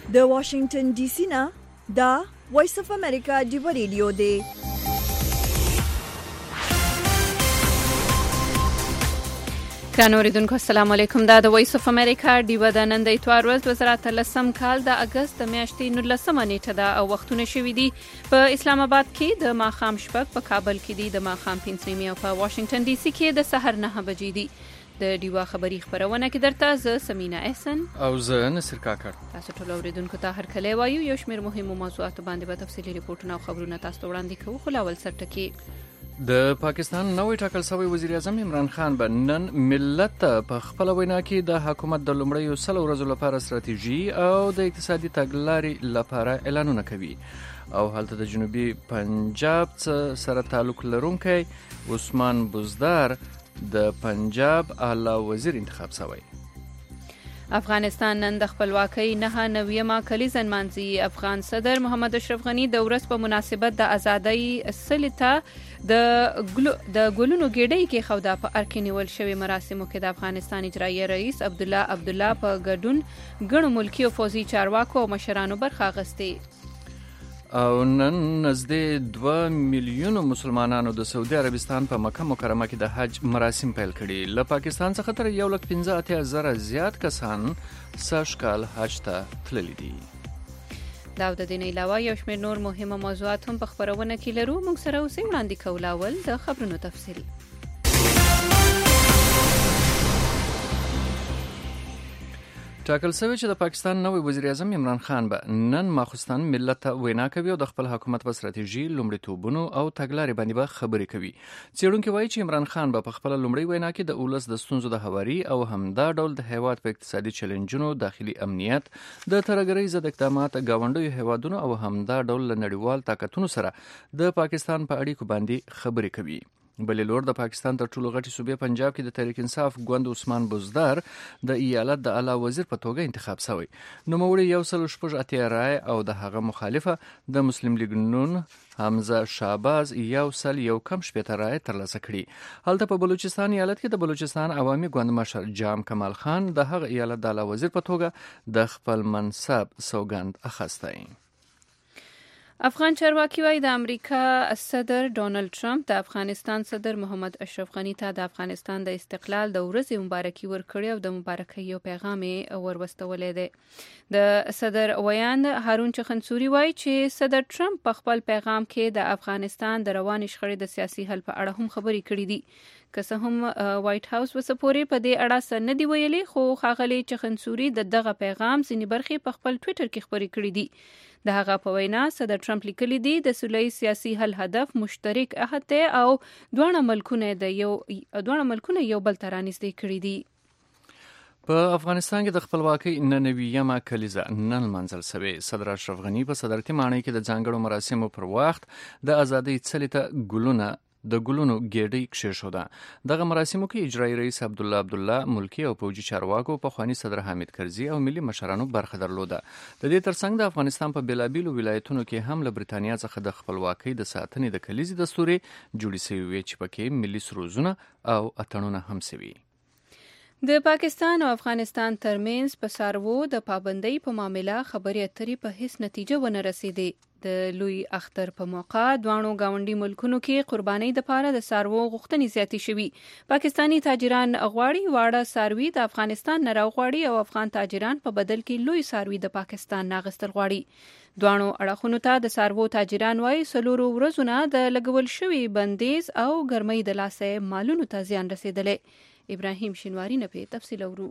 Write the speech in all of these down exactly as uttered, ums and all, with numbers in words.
د واشنگټن ډي سي نه دا وایس اف امریکا ډیو ریډیو دی. ګرانو اوریدونکو السلام علیکم. دا د وایس اف امریکا ډیو د نن د اتوار ورځ د وزارت لسم کال د اگست د میاشتې نولسمه نیټه ده او وختونه شوي دي په اسلام آباد کې د ماښام شپږ، په کابل کې دي د ماښام پنځه نیمې او په واشنگټن ډي سي کې د سحر نهه بجې دي. د ډیوا خبری خبرونه کې درته زه سمینا احسن او زه نصر کاکړ. تاسو ټول اوریدونکو ته هر کله وایو یو شمېر مهمو موضوعاتو باندې به تفصیلي ریپورتونه او خبرونه تاسو ته وړاندې کوو. خو لاول سرټکي د پاکستان نوی ټاکل شوی وزیر اعظم عمران خان به نن ملت په خپل وینا کې د حکومت د لومړیو سلو ورځو لپاره ستراتیژي او د اقتصادي تګلارې لپاره اعلانونه کوي. او هلته د جنوبي پنجاب سره تعلق لرونکی عثمان بزدار د پنجاب اعلی وزیر انتخاب شوی. افغانستان نن د خپلواکۍ نهه نویمه کلیزه نمانځي. افغان صدر محمد اشرف غني د ورځ په مناسبت د ازادۍ سلې ته د د ګلونو ګېډۍ کې خودا په ارکې نیول شوی مراسمو کې د افغانستان اجرایي رئیس عبدالله عبدالله په ګډون ګڼو ملکي او فوزي چارواکو او مشرانو برخه اخیستې. او نن نزدې دوه میلیونو مسلمانانو د سعودي عربستان په مکه مکرمه کې د حج مراسم پیل کړي. له پاکستان څخه تر یو لک پنځه اتیا زره زیات کسان سږ کال حج ته تللي دي. دا د دې نه علاوه یو شمېر نور مهمه موضوعات هم په خبرونه کې لرو. موږ سره اوسئ وړاندې کوو اول د خبرونو تفصیل. ټاکل شوی چې د پاکستان نوی وزیر اعظم عمران خان به نن ماخوستن ملت ته وینا کوي او د خپل حکومت په ستراتیژي، لومړیتوبونو او تګلارې باندې به خبرې کوي. څېړونکي وایي چې عمران خان به په خپل لومړی وینا کې د اولس د ستونزو د هواري او همدا ډول د هیواد په اقتصادي چیلنجونو، داخلي امنیت، د ترهګرۍ ضد اقدامات، ګاونډیو هیوادونو او همدا ډول له نړیوال طاقتونو سره د پاکستان په اړیکو باندې خبرې کوي. بلې لور د پاکستان تر ټولو غټي صوبې پنجاب کې د تحریک انصاف ګوند عثمان بزدار د ایالت د اعلی وزیر په توګه انتخاب شوی. نوموړی یو سل شپږ اتیا رای او د هغه مخالفه د مسلم لیگ نون حمزه شعباز یو سل یو کم شپېته رای ترلاسه کړي. هلته په بلوچستان ایالت کې د بلوچستان عوامي ګوند مشر جام کمال خان د هغه ایالت د اعلی وزیر په توګه د خپل منصب سوګند اخیستی. افغان چارواکي وايي د امریکا صدر ډونالد ټرمپ د افغانستان صدر محمد اشرف غني ته د افغانستان د استقلال د ورځې مبارکي ورکړې او د مبارکۍ یو پیغام یې وروستولی دی. د صدر ویان هارون چخنسوري وايي چې صدر ټرمپ په خپل پیغام کې د افغانستان د روانې شخړې د سیاسي حل په اړه هم خبرې کړې دي. که څه هم وایټ هاوس وسپورې په دې اړه څه نه دي ویلي، خو ښاغلي چخنسوري د دغه پیغام ځینې برخې په خپل ټویټر کې خپرې کړې دي. د هغه په وینا صدر ټرمپ لیکلي دي د سوله‌ییز سیاسي حل هدف مشترک عهد دی او دواړه ملکونه د یو دواړه ملکونه یو بل ته رانږدې کړي دي. په افغانستان کې د خپلواکۍ نهه نویمه کلیزه نن لمانځل شوې. صدر اشرف غني په صدارتي ماڼۍ کې د ځانګړو مراسمو پر وخت د ازادۍ څلي ته ګلونه د ګلونو ګېډۍ کښېښوده. دغه مراسمو کې اجرایي رئیس عبدالله عبدالله، ملکي او پوځي چارواکو، پخواني صدر حامد کرزي او ملي مشرانو برخه درلوده. د دې ترڅنګ د افغانستان په بېلابېلو ولایتونو کې هم له برېټانیا څخه د خپلواکۍ د ساتنې د کلیزې دستورې جوړې سوي وې چې پکې ملي سروزونه او اتڼونه هم سوي. د پاکستان او افغانستان ترمنځ په څاروو د پابندۍ په معامله خبرې اترې په هیڅ نتیجه ونه رسېدې. د لوی اختر په موقع دواړو ګاونډي ملکونو کې قربانۍ دپاره د څاروو غوښتنې زیاتې شوي. پاکستاني تاجران غواړي واړه څاروي د افغانستان نه راوغواړي او افغان تاجران په بدل کې لوی څاروي د پاکستان نه اخیستل غواړي. دواړو اړخونو ته د څاروو تاجران وايي څلورو ورځو نه د لګول شوي بندیز او ګرمۍ د لاسه مالونو ته زیان رسېدلی. ابراهیم شینواری نه په تفصیل اورو.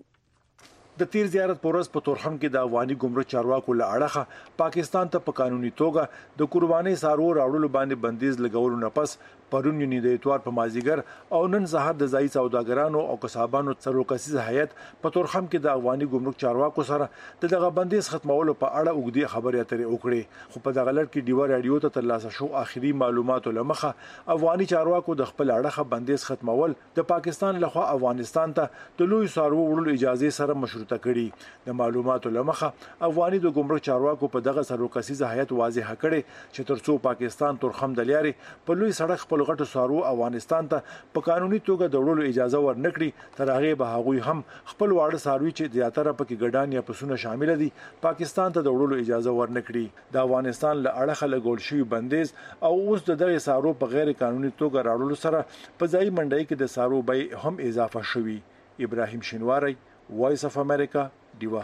د تیر زیارت پورس په تورخم کې د افغاني ګمرک چارواکو له اړخه پاکستان ته په قانوني توګه د قربانۍ څاروو راوړلو باندې بندیز لګولو نه پس پرون یونی د اتوار په مازیګر او نن سهار د ځایي سوداګرانو او کسبانو څلور کسیزه هیئت په تورخم کې د افغاني ګمرک چارواکو سره د دغه بندیز ختمولو په اړه اوږدې خبرې اترې وکړې. خو په دغه لړ کې ډیوا رادیو ته ترلاسه شو آخري معلوماتو له مخه افغاني چارواکو د خپل اړخه بندیز ختمول د پاکستان لخوا افغانستان ته د لوی څاروو وړلو اجازه سره مشروطه کړي. د معلوماتو له مخه افغاني د ګمرک چارواکو په دغه څلور کسیزه هیئت واضح کړي چې ترڅو پاکستان تورخم د لارې په لوی سړک خپل غټو سارو افغانستان ته په قانوني توګه د وړلو اجازه ورنکړي، تر هغه به هغوی هم خپل واړه ساروي چې زیاتره پکې ګډان یا پسونه شامل دي پاکستان ته د وړلو اجازه ورنکړي. د افغانستان له اړخه لګول شوی بندیز او اوس د دغه سارو په غیر قانوني توګه راوړلو سره په ځای منډي کې د سارو بیه هم اضافه شوی. ابراهیم شینواری، وایس اف امریکا، دیوا.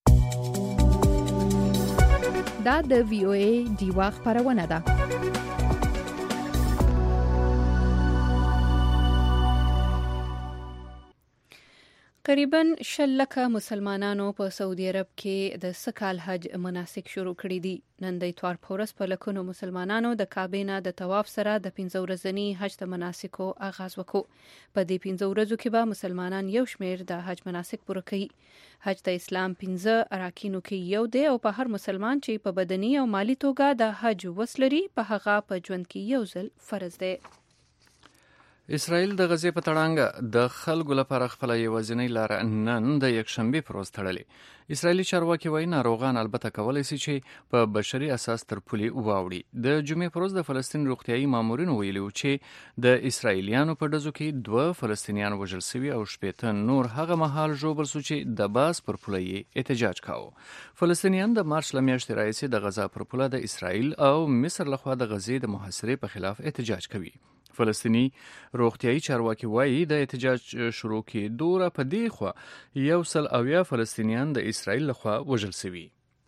دا د وی او ای دیوا خبرونه ده. قریباً شل لکه مسلمانانو په سعودي عرب کې د سکال حج مناسک شروع کړي دي. نن د اتوار په ورځ په لکونو مسلمانانو د کعبې نه د طواف سره د پنځه ورځني حج د مناسکو آغاز وکړ. په دې پنځه ورځو کې به مسلمانان یو شمېر د حج مناسک پوره کوي. حج د اسلام پنځه اراکینو کې یو دی او په هر مسلمان چې په بدني او مالی توګه د حج وس لري په هغه په ژوند کې یو ځل فرض دی. اسرائیل د غزې په تړانګه د خلکو لپاره خپل یوازینی لار نن د یکشنبه پر ورځ تړلې. اسرائیلي چارواکي وایي ناروغان البته کولای شي چې په بشري اساس تر پولې واوړي. د جمعې پر ورځ د فلسطین روغتيایي مامورینو ویلي چې د اسرائیلیانو په ډزو کې دوه فلسطینیان وژل شوي او شپږ نور هغه مهال ژوبل شو چې د باس پر پولې احتجاج کاوه. فلسطینیان د مارچ لمیاشتې راهیسې د غزا پر پوله د اسرائیل او مصر لخوا د غزې د محاصرې په خلاف احتجاج کوي. فلسطینی روغتیایي چارواکي وایي د احتجاج شروع کېدو را په دې خوا یو سل اویا فلسطینیان د اسرائیل لخوا وژل شوي.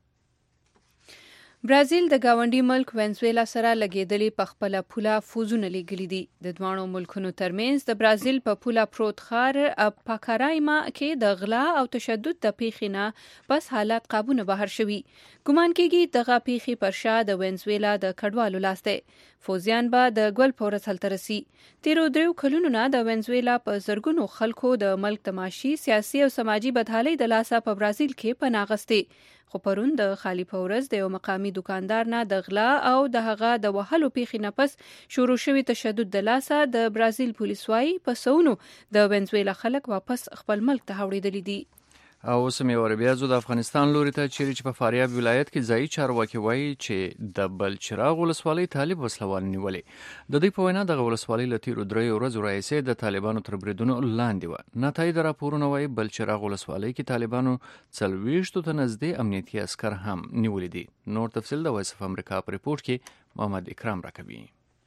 برازیل د گاونډي ملک وینزویلا سره لګیدلې په خپل پوله فوزونه لګلې دي. د دوانو ملکونو ترمنځ د برازیل په پوله پروت ښار پاکارایما کې د غلا او تشدد د پیښې نه بس حالات قابونه بهر شوي. ګمان کېږي دغه پیښې پر شا د وینزویلا د کډوالو لاس دی. فوزیان به د ګل په ورځ هلته رسي. تیرو دریو کلونو نه د وینزویلا په زرګونو خلکو د ملک د معاشي، سیاسي او سماجي بدحالۍ د لاسه په برازیل کې پناه اخیستې. خو پرون د خالی په ورځ د یو مقامي دکاندار نه د غلا او د هغه د وهلو پیښې نه پس شروع شوی تشدد د لاسه د برازیل پولیس وايي په سونو د وینزویلا خلک واپس خپل ملک ته راوړېدلي دي. او سمې ور بیا زو د افغانستان لوري ته چیرې چې په فاریاب ولایت کې ځای چارواکي وایي چې د بلچراغ ولسوالۍ طالب وسلوال نیولې. د دې په وینا د ولسوالۍ له تیرو درې ورځو راهیسې د طالبانو تر بریدونو لاندې و. نتایج راپورونه وایي بلچراغ ولسوالۍ کې طالبانو څلوېښتو ته نږدې امنیتي عسکر هم نیولې دي. نور تفصیل د وایس اف امریکا په ریپورت کې محمد اکرام راکوي.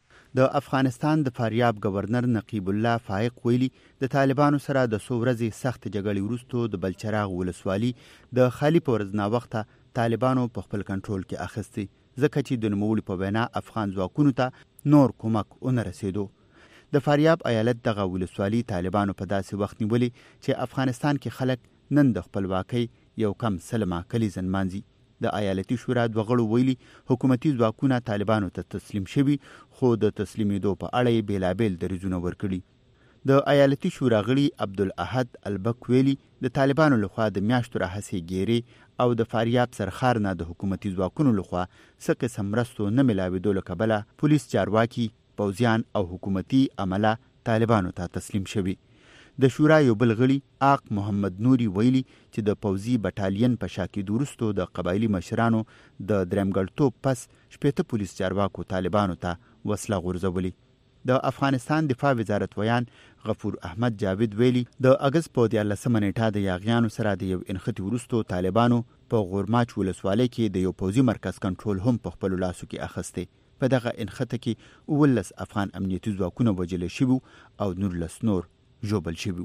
د افغانستان د فاریاب گورنر نقیب الله فائق ویلي د طالبانو سره د څو ورځې سخت جګړې وروسته د بلچراغ ولسوالي د خالی په ورځ ناوخته طالبانو په خپل کنټرول کې اخیستي، ځکه چې د نوموړي په وینا افغان ځواکونو ته نور کومک ونه رسېدو. د فاریاب ایالت دغه ولسوالي طالبانو په داسې وخت نیولې چې افغانستان کې خلک نن د خپلواکۍ یو کم سلمه کلیزه نمانځي. د ایالتي شورا دوه غړو ویلي حکومتي ځواکونه طالبانو ته تسلیم شوي، خو د تسلیمېدو په اړه یې بېلابېل دریځونه ورکړي. د ایالتي شورا غړي عبدالاحد البک ویلي د طالبانو لخوا د میاشتو راهیسې ګیرې او د فاریاب سرخار نه د حکومتي ځواکونو لخوا څه قسم مرستو نه میلاوېدو له کبله پولیس چارواکي، پوځیان او حکومتي عمله طالبانو ته تسلیم شوي. د شورا یو بل غړي آق محمد نوري ویلي چې د پوځي بټالین په شا کېدو وروسته د قبایلي مشرانو د درېمګړتوب پس شپېته پولیس چارواکو طالبانو ته وسله غورځولې. د افغانستان دفاع وزارت ویان غفور احمد جاوید ویلي د اګست په دیارلسمه نیټه د یاغیانو سره د یو انختی وروسته طالبانو په غورماچ ولسوالۍ کې د یو پوځي مرکز کنټرول هم په خپلو لاسو کې اخیستی. په دغه انخته کې اوولس افغان امنیتي ځواکونه وژل شوي او نورلس نور ژوبل شوي.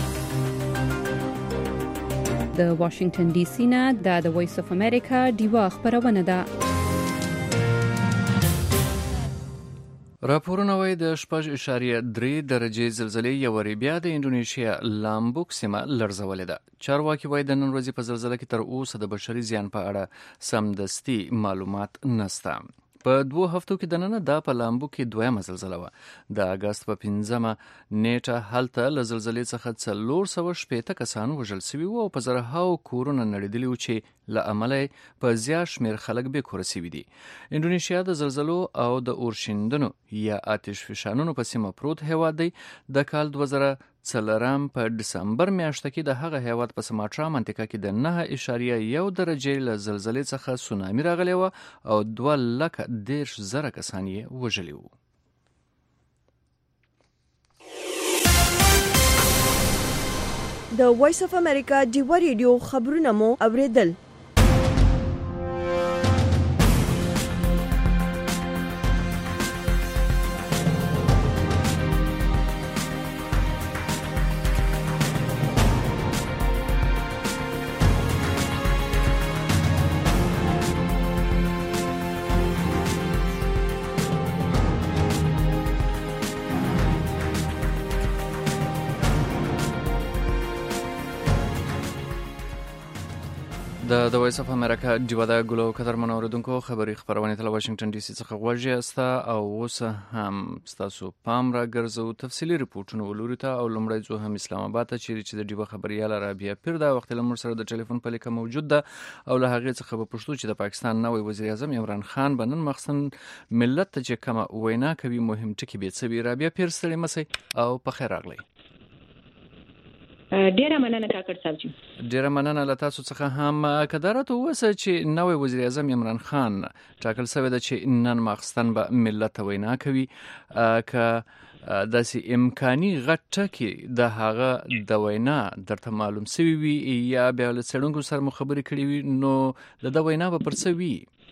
د واشنگټن ډي سي نه د وایس اف امریکا دیوا خبرونه ده. راپورونه وایي د شپږ اعشاریه درې درجې زلزلې یوه بیا د انډونیشیا لامبوک سیمه لړزولې ده. چارواکي وایي د نن ورځې په زلزله کې تر اوسه د بشري زیان په اړه سمدستي معلومات نشته. په دوه هفتو کې دننه دا په لامبو کې دویمه زلزله وه. د اګست په پنځمه نیټه هلته له زلزلې څخه څلور سوه شپېته کسان وژل شوي وو او په زرهاو کورونه نړېدلي وو چې له امله په زیات شمېر خلک بې کوره شوي دي. انډونیشیا د زلزلو او د اورښیندنو یا آتش فشانونو په سیمه پروت هیواد دی. د کال دوه زره څلورم په ډسمبر میاشته کې د هغه هیواد په سماټرا منطقه کې د نه اعشاریه یو درجې له زلزلې څخه سونامي راغلی وه او دوه لکه دېرش زره کسان یې وژلي وو. د وایس اف امریکا ډیوا ریډیو خبرونه مو اوریدل. د د وایس اف امریکا ډیوا د ګلو قدر منوردونکو خبري خبرونه تل واشنگټن ډي سي څخه غوږی استا او اوس هم تاسو پام را ګرځو تفصيلي ریپورتونه ولوري ته او لمړی ځو هم اسلام آباد ته چې د ډیوا خبريال رابعه پیر دا وخت لمر سره د ټلیفون په لیکه موجود ده او له هغه څخه په پښتو چې د پاکستان نوې وزیر اعظم عمران خان بنن مخصن ملت ته چې کومه وینا کوي مهم ټکی به څه رابعه پیر ستړي مسي او په خیر راغلی. ډیره مننه کاکړ صاحب جی. ډیره مننه له تاسو څخه هم کدارته وسه چې نوې وزیر اعظم عمران خان ټاکل شوی د چې نن ماخستن به ملت وینا کوي ک داسې امکاني غټه کې د هغه د وینا درته معلوم سوي وي یا بیا له څړونکو سره مخابره کړي وي نو د د وینا به پرڅوي.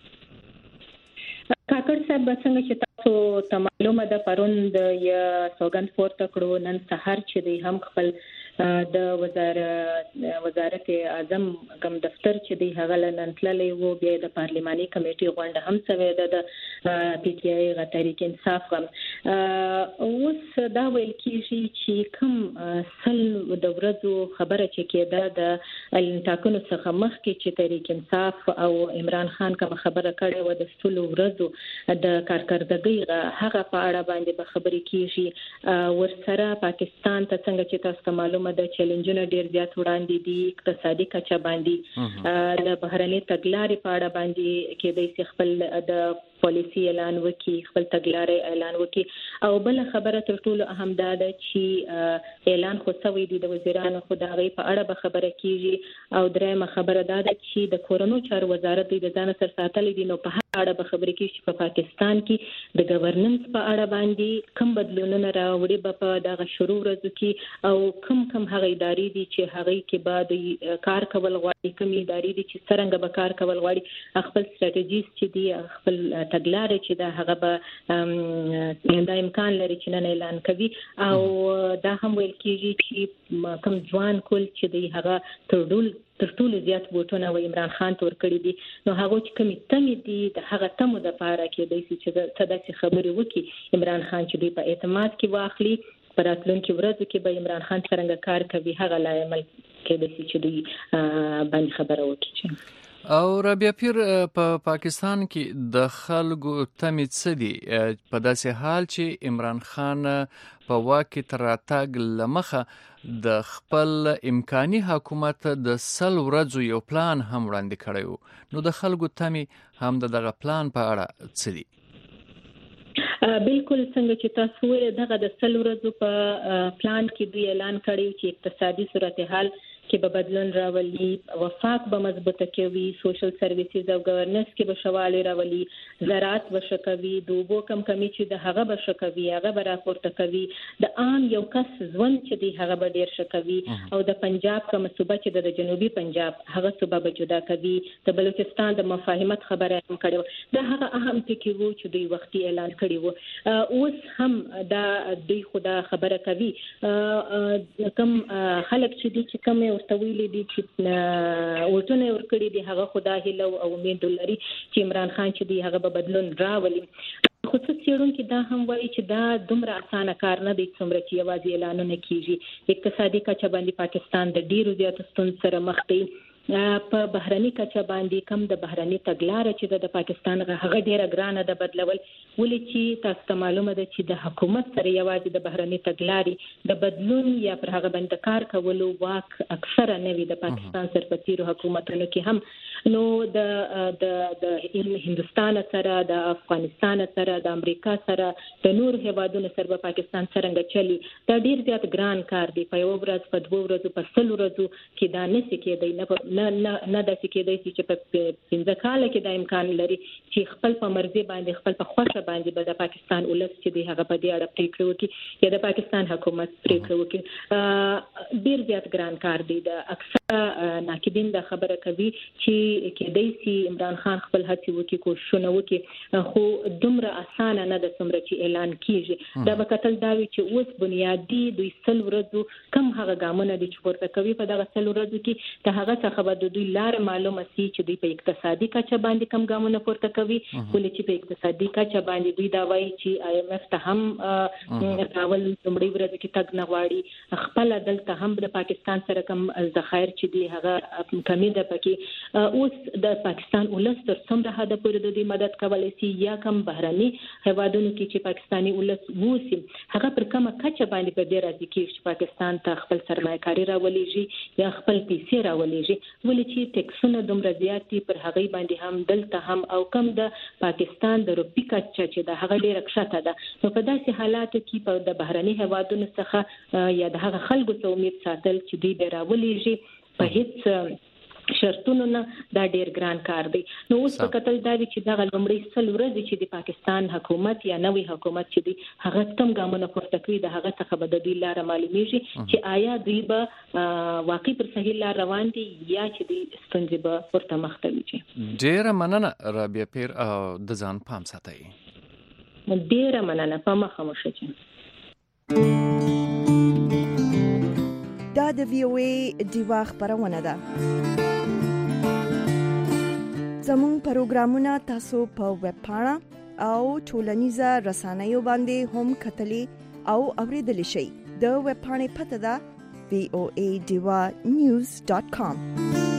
کاکړ صاحب څنګه چې تاسو ته معلومه ده پرون د یا سوګند پورته کړو نن سحر چې دی هم خپل د وزارت وزارت اعظم کوم دفتر چې دی هغه لنن تللی وو بیا د پارلماني کمیټې غونډه هم شوه د پی ټی آی غتریک انصاف هم اوس دا ویل کیږي چې کوم سل د ورځو خبره چې کېده د الانتاکونو څخه مخکې چې تحریک انصاف او عمران خان کوم خبره کړې و د سل ورځو د کارکردګۍ هغه په اړه باندې به خبرې کیږي ورسره پاکستان ته څنګه چې تاسو معلومه د چیلنجونو ډیر زیات وړاندې دي اقتصادي کچه باندې د بهرني تګلارې په اړه باندې کې د خپل د پالیسی اعلان وکي خپل تګلارې اعلان وکي او بل خبره تر ټولو اهم ده چې اعلان خو سوي دي د وزیرانو خدای په اړه به خبره کیږي او درېمه خبره ده چې د کورونو چارو وزارت د ځان سر ساتلې دي نو په اړه به خبرې کیږي چې په پاکستان کې د گورننس په اړه باندې کوم بدلونونه راوړي به په دغه شروع ورځو کې او کوم کوم هغه ادارې دي چې هغه کې بعد کار کول غواړي کوم ادارې دي چې څنګه به کار کول غواړي خپل ستراتیژیز چې دي خپل تګلارې چې دا هغه به د امکان لري چې نن اعلان کوي او دا هم ویل کیږي چې کوم ځوان کول چې دی هغه تر ټولو تر ټولو زیات ووټونه و عمران خان تور کړی دي نو هغه چې کومې تمې دي د هغه تمو د پاره کې د چې د خبرې وکي عمران خان چې دی په اعتماد کې واخلي پر راتلونکي ورځو کې به عمران خان څنګه کار کوي هغه لا عمل کې د چې دی باندې خبره وکړي. او رابعه پیر په پا پاکستان کې د خلکو تمې څه دي په داسې حال چې عمران خان په واک تر راتګ لمخه د خپل امکاني حکومت د سل ورځو یو پلان هم وړاندې کړی نو د خلکو تمې هم دغه پلان په اړه څه دي؟ بالکل څنګه چې تاسو ولې دغه د سل ورځو په پلان کې دوی اعلان کړی چې اقتصادي صورتحال کې به بدلون راولي وفاق به مضبوطه کوي سوشل سرویسز او گورننس کې به شواله راولي زراعت به شکوي د اوبو کم کمی چې د هغه به شکوي هغه به راپورته کوي د عام یو کس ژوند چې دی هغه به ډیر شکوي او د پنجاب کوم صوبه چې د جنوبي پنجاب هغه صوبه به جدا کوي د بلوچستان د مفاهمت خبره هم کړو دا هغه اهم ټکی وو چې دوی وختي اعلان کړی وو اوس هم دا دوی خدا خبره کوي کوم خلک چې دي چې کوم ورته ویلي دي چې وټونه ورکړي دي هغه خدای هیله او امید لري چې عمران خان چې دی هغه به بدلون راولي. خصوصي څېړونکو دا هم وایي چې دا دومره اسانه کار نه دی څومره چې یوازې اعلانونه کیږي اقتصادي کچه باندې پاکستان د ډیرو زیاتو ستونزو سره مخ دی په بهرني کچه باندې کم د بهرني تګلارې چې د پاکستان هغه ډیره ګرانه د بدلول ولې چې تاسو ته معلومه ده چې د حکومت سره یوازې د بهرني تګلارې د بدلون یا پر هغه باندې کار کولو واک اکثره نه وي د پاکستان سرپتیرو حکومتونو کې هم نو د د د هندستان سره د افغانستان سره د امریکا سره د نور هیوادونو سره په پاکستان څنګه چلی دا ډیر زیات ګران کار دی. په یو ورځ په دوه ورځو په څلور ورځو کې دا نشي کېدای نه نه نه د کېدای چې په پنځه کال کې د امکان لري چې خپل په مرزي باندې خپل په خوښه باندې به د پاکستان ولس چې دی هغه په دې اړه پریکړه وکړي یا د پاکستان حکومت پریکړه وکړي. ډیر زیات ګران کار دی. د اکثر ناقدین دا خبره کوي چې کېدای شي عمران خان خپل هڅې وکړي کوششونه وکړي خو دومره اسانه نه د څومره چې اعلان کیږي. دا به کتل دا وي چې اوس بنیادی دوی سل ورځو کم هغه ګامونه دي چې ورته کوي په دغه سل ورځو کې ته هغه څخه به د دوی لار معلومه سي چې دوی په اقتصادي کچه باندې کم ګامونه پورته کوي ولې چې په اقتصادي کچه باندې دوی دا وایي چې آی ایم ایف ته هم راول لومړی ورځ کې تګ نه غواړي خپل دلته هم د پاکستان سره کم ذخایر چې دی هغه کمی ده پکې. اوس د پاکستان ولس تر څومره حد پورې د دې مدد کولای شي یا کم بهرني هیوادونو کې چې پاکستاني ولس ووسی هغه پر کومه کچه باندې په دې راځي کې چې پاکستان ته خپل سرمایه‌کاري راولېږي یا خپل پیسې راولېږي ولې چې ټیکسونه دومره زیات دي پر هغه باندې هم دلته هم او کم د پاکستان د روپی کچه چې د هغه ډیره کښته ده. نو په داسې حالاتو کې په د بهرني هیوادونو څخه یا د هغه خلکو څخه امید ساتل چې دوی به راولېږي په هیڅ شرطونو نه دا ډیر ګران کار دی. نو اوس په کتل دا چې دا لومړی سل ورځې چې د پاکستان حکومت یا نوې حکومت چې دی هغه کم ګامونه پورته کوي د هغه څخه به د دوی لار معلومیږي چې آیا دوی به واقعي پر صحیح لار روان دي یا چې دوی ستونزې به ورته مخ ته وي. ډیره مننه رابعه پیر او د ځان پام ساتئ. ډیره مننه په مخه مو شه. دا د وی او ای دیوا خبرونه ده. زموږ پروګرامونه تاسو په ویب پاڼه او ټولنیزه رسنیو باندې هم کتلی او اوریدلی شئ. د ویب پاڼې پته ده وی او ای دیوا نیوز ډاټ کام.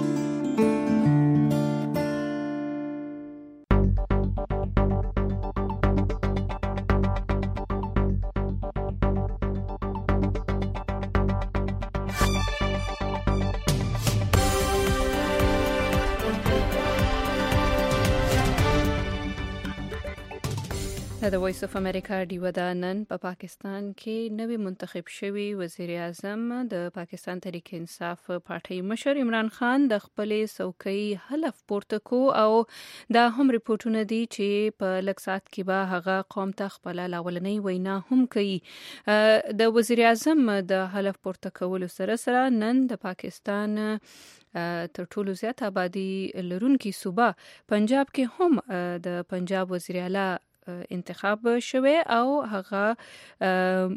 د وایس اف امریکا ډیو دا نن په پا پاکستان کې نوی منتخب شوی وزیر اعظم د پاکستان تحریک انصاف پارټي مشر عمران خان د خپل څوکۍ حلف پورته کو او دا هم ریپورتونه دي چې په لږ ساعت کې به هغه قوم ته خپل لاولنۍ وینا هم کوي. د وزیر اعظم د حلف پورته کولو سره سره نن د پاکستان تر ټولو زیات آبادی لرونکي صوبه پنجاب کې هم د پنجاب وزیر اعلی انتخاب شوه او هغه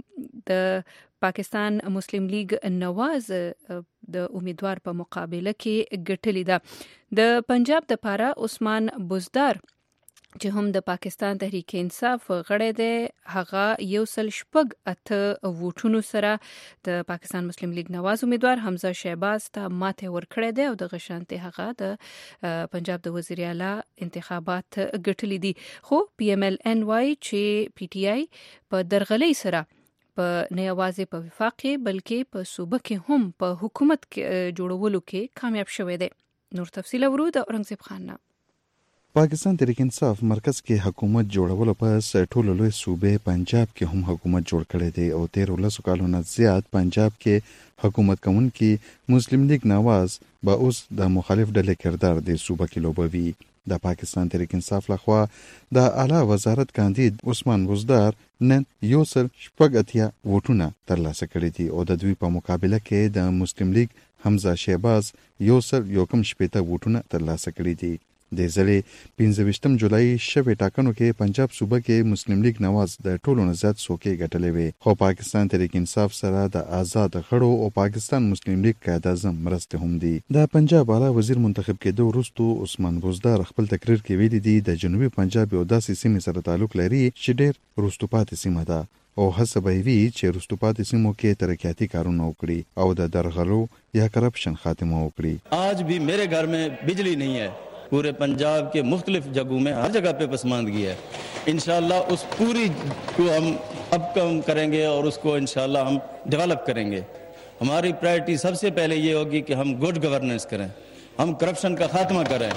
د پاکستان مسلم لیگ نواز د امیدوار په مقابله کې ګټلې ده. د پنجاب د پاره عثمان بزدار چې هم د پاکستان تحریک انصاف غړی دی هغه یو سل شپږ اته ووټونو سره د پاکستان مسلم لیگ نواز امیدوار حمزه شهباز ته ماته ورکړی دی او د غشانته هغه د پنجاب د وزیر اعلی انتخابات ګټلې دي. خو پی ام ایل ان وای چې پی ټی آی په درغلۍ سره په نه یوازې په وفاق کې بلکې په صوبه کې هم په حکومت کې جوړولو کې کامیاب شوی دی. نور تفصیل ورو د اورنګزیب خان نه. پاکستان تحریک انصاف مرکز کې حکومت جوړولو پس ټولو لوی صوبې پنجاب کې هم حکومت جوړ کړی دی او تیر ولسو کالونه زیات پنجاب کې حکومت کوونکي مسلم لیگ نواز به اوس د مخالف ډلې کردار دی صوبه کې لوبوي. د پاکستان تحریک انصاف لخوا د اعلی وزارت کاندید عثمان بزدار نن یو سل شپږ اتیا ووټونه ترلاسه کړي دي او د دوی په مقابله کې د مسلم لیگ حمزه شهباز یو سل یو کم شپېته ووټونه ترلاسه کړي دي. د ځلې پنځه ویشتم جولای شوې ټاکنو کې پنجاب صوبه کې مسلم لیگ نواز د ټولو نه زیات څوکۍ ګټلې وې خو پاکستان تحریک انصاف سره د آزاد غړو او پاکستان مسلم لیگ قائد اعظم مرسته هم دي. د پنجاب اعلی وزیر منتخب کېدو وروسته عثمان بزدار خپل تقریر کې ویلي دي د جنوبي پنجاب یو داسې سیمې سره تعلق لري چې ډېر وروسته پاتې سیمه ده او هڅه به وي چې وروسته پاتې سیمو کې ترقیاتي کارونه وکړي او د درغلو یا کرپشن خاتمه وکړي. آج بھی میرے گھر میں بجلی نہیں ہے. पूरे पंजाब के मुख्तलिफ जगहों में हर जगह पे पसमानदगी है. इंशाअल्लाह उस पूरी को हम अब कम करेंगे और उसको इंशाअल्लाह हम डेवलप करेंगे. हमारी प्रायोरिटी सबसे पहले ये होगी कि हम गुड गवर्नेंस करें. हम करप्शन का खात्मा करें.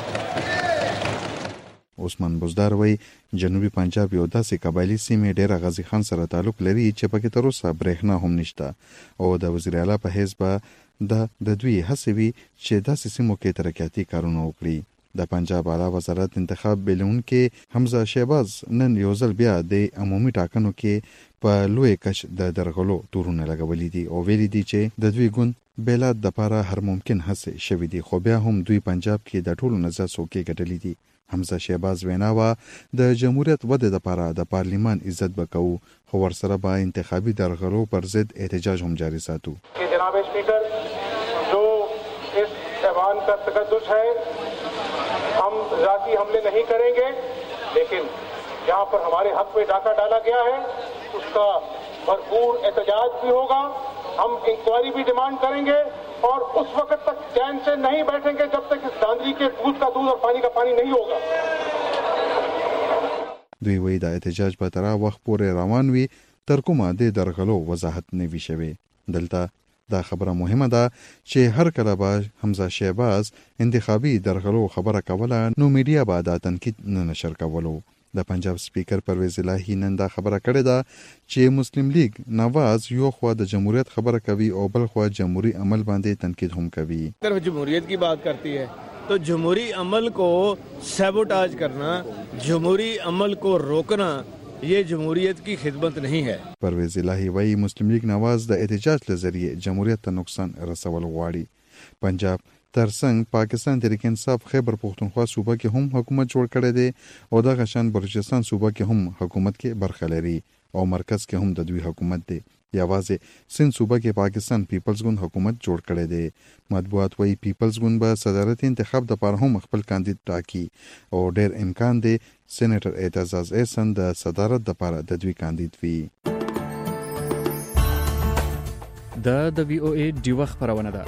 عثمان بزدار وای جنوبي پنجاب یو داسې قبایلی سیمې ډېر غازی خان سره تعلق لري چې پکې تر اوسه برېښنا هم نشته او د وزیر اعلی په حزب د د دوی هڅې وی چې داسې سیمو کې ترقیاتي کارونه وکړي. د پنجاب اعلی وزارت انتخاب بیلون کې حمزه شهباز نن یو ځل بیا د عمومي ټاکنو کې په لوی کش د درغلو تورونه لګولې دي او ویلي دي چې د دوی ګوند بلاد د لپاره هر ممکن هڅه شوې دي خو بیا هم دوی پنجاب کې د ټولو نظر څوکې ګټلې دي. حمزه شهباز ویناوه د جمهوریت وده لپاره د پارلیمان عزت وکاو خو ورسره به انتخابي درغلو پر ضد احتجاج هم جاری ساتو. جناب स्पीकर जो इस ऐवान का तकद्दुस है हम जाती हमले नहीं करेंगे लेकिन जहां पर हमारे हक में डाका डाला गया है उसका भरपूर एहतजाज भी होगा. हम इंक्वायरी भी डिमांड करेंगे और उस वक्त तक चैन से नहीं बैठेंगे जब तक इस धांधली के दूध का दूध और पानी का पानी नहीं होगा. دوی وی د احتجاج په تر وخت پورې روان وي تر کومه د درغلو وضاحت نه وی شوی. دلته دا خبره مهمه ده چې هر کله به حمزه شهباز انتخابي درغلو خبره کوله نو میډیا به دا تنقید نه نشر کولو. د پنجاب سپیکر پرویز الهی نن دا خبره کړې ده چې مسلم لیگ نواز یو خوا د جمهوریت خبره کوي او بل خوا جمهوری عمل باندې تنقید هم کوي. طرف جمهوریت کی بات کرتی ہے تو جمہوری عمل کو سیبوٹاج کرنا, جمہوری عمل کو روکنا یہ جمہوریت کی خدمت نہیں ہے. پرویز الہی وایي مسلم لیگ نواز د احتجاج لذریعه جمهوریت ته نقصان رسول غواړي. پنجاب ترڅنګ پاکستان تحریک انصاف خیبر پختونخوا صوبه کې هم حکومت جوړ کړی دی او د غشان بلوچستان صوبه کې هم حکومت کې برخه لري او مرکز کې هم د دوی حکومت دی. یوازې سند صوبه کې پاکستان پیپلز ګوند حکومت جوړ کړی دی. مطبوعات وایي پیپلز ګوند به صدارت انتخاب د پاره هم خپل کاندید ټاکي او ډېر امکان دی سېنیټر اعتزاز احسان د صدارت لپاره د دوی کاندید وي. دا د وی او ای ډیوه خبرونه ده.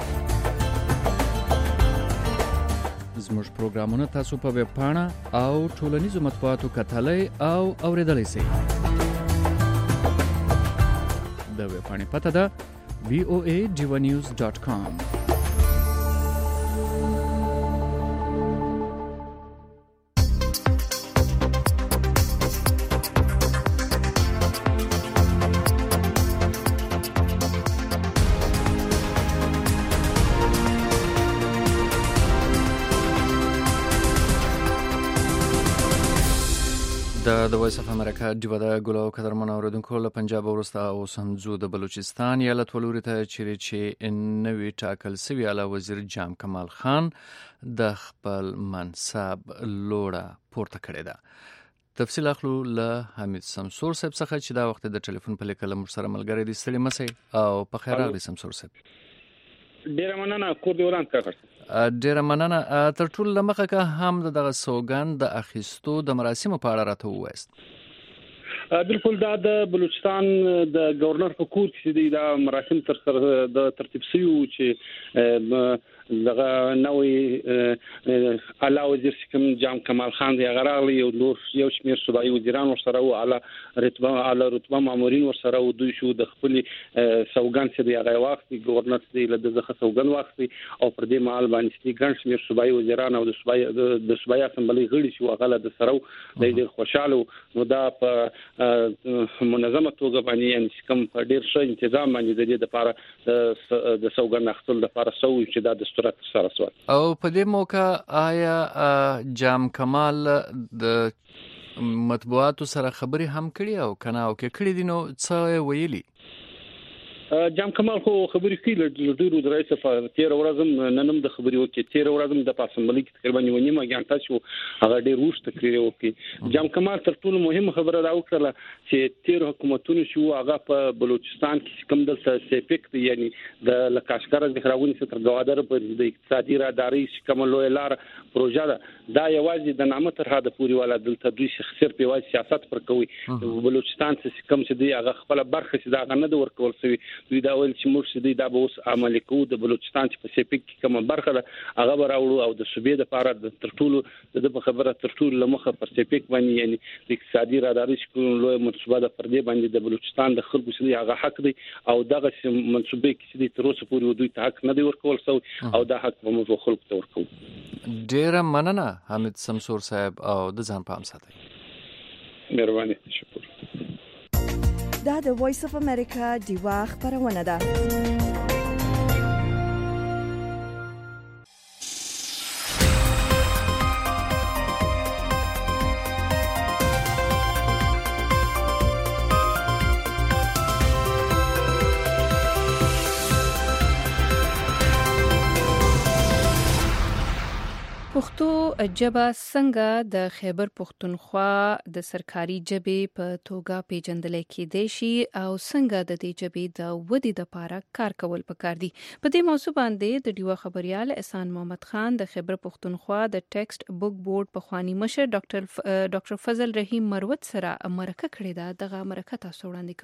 زموږ پروګرامونه تاسو په ویب پاڼه او ټولنیزو مطبوعاتو کتلای او اوریدلای شئ. د ویب پاڼې پته ده وی او ای ډیوه نیوز ډاټ کام. د وایس اف امریکا ډیوه د ګلو قدرمن اوریدونکو له پنجاب ورسته او سمزو د بلوچستان ایالت ولوري ته چیرې چې نوی ټاکل سوی اعلی وزیر جام کمال خان د خپل منصب لوړه پورته کړې ده. تفصیل اخلو له حمید سمسور صاحب څخه چې دا وخت د ټلیفون په لیکل مر سره ملګری دي. ستړي مسئ او په خیر راغلی سمسور صاحب. ډیره مننه کور دی وران کړ. ډیره مننه. تر ټولو لمخه که هم دغه سوګند د اخیستو د مراسمو په اړه راته ووایست. بالکل دا د بلوچستان د گورنر په کور کې دي دا مراسم تر سره د ترتیب سیو چې دغه نوې اعلی وزیر کوم جام کمال خان دی غراغلی یو نور یو شمیر صوبایي وزیران ورسره او اعلی رتبه اعلی رتبه مامورین ورسره او دوی شو د خپل سوګند چې دی هغه وخت گورنر دی له دغه سوګند وخت او پر دې مال باندې ګڼ شمیر صوبایي وزیران او د صوبایي د صوبایي اسمبلی غړي شو هغه د سره د ډېر خوشاله نو دا په منظمه توګه باندې یعنی کوم ډېر ښه تنظیم باندې د دې لپاره د سوګند اخیستل لپاره سو چې دا د صورت سره سوال. او په دې موقع آیا جام کمال د مطبوعاتو سره خبري هم کړي او کنه او کې کړي دي نو څه ویلي؟ جام کمال خو خبرې کوي له ډیرو د رئیس په تیر ورځم ننم د خبرې وکړي تیر ورځم د پاسمبلی کې تقریبا یو نیمه غنټه شو هغه ډیر وښت تقریر وکړي. جام کمال تر ټولو مهمه خبره دا وکړه چې تیر حکومتونو شو هغه په بلوچستان کې کوم د سیپک یعنی د لکاشکر د خراونی ستر غوادر پر د اقتصادي راداري کوم لوی لار پروژه ده دا یوازې د نامه تر هدا پوری والا دلته دوی شخصیت په واسه سیاست پر کوي. بلوچستان څخه کوم چې دی هغه خپل برخه چې دا غنه د ورکول شوی دوی دا ویل چې موږ چې دا به اوس عملي کوو د بلوچستان چې پسیفیک کې کومه برخه ده هغه به راوړو او د صوبې لپاره د تر ټولو د خبره تر ټولو لمخه پسیفیک باندې یعنی د اقتصادي راداري شکل لوی منصوبه ده پر دې باندې د بلوچستان د خلکو چې هغه حق دی او دغه منصوبه کې چې تر اوسه پورې دوی ته حق نه دی ورکول شوی او دا حق به موږ خلکو ته ورکوو. ډیره مننه حمید سمسور صاحب او د ځان پام ساتئ. مهرباني. شکر. دا د وایس اف امریکا دیوا خبرونه ده. پښتو ژبه څنګه د خیبر پښتونخوا د سرکاري ژبې په توګه پیژندل کېدای شي او څنګه د دې ژبې د ودې لپاره کار کول پکار دي. په دې موضوع باندې د ډیوا خبريال احسان محمد خان د خیبر پښتونخوا د ټیکسټ بوک بورډ په خواني مشر ډاکټر ف... ډاکټر فضل رحیم مروت سره مرکه کړې ده. دغه مرکه تاسو وړاندې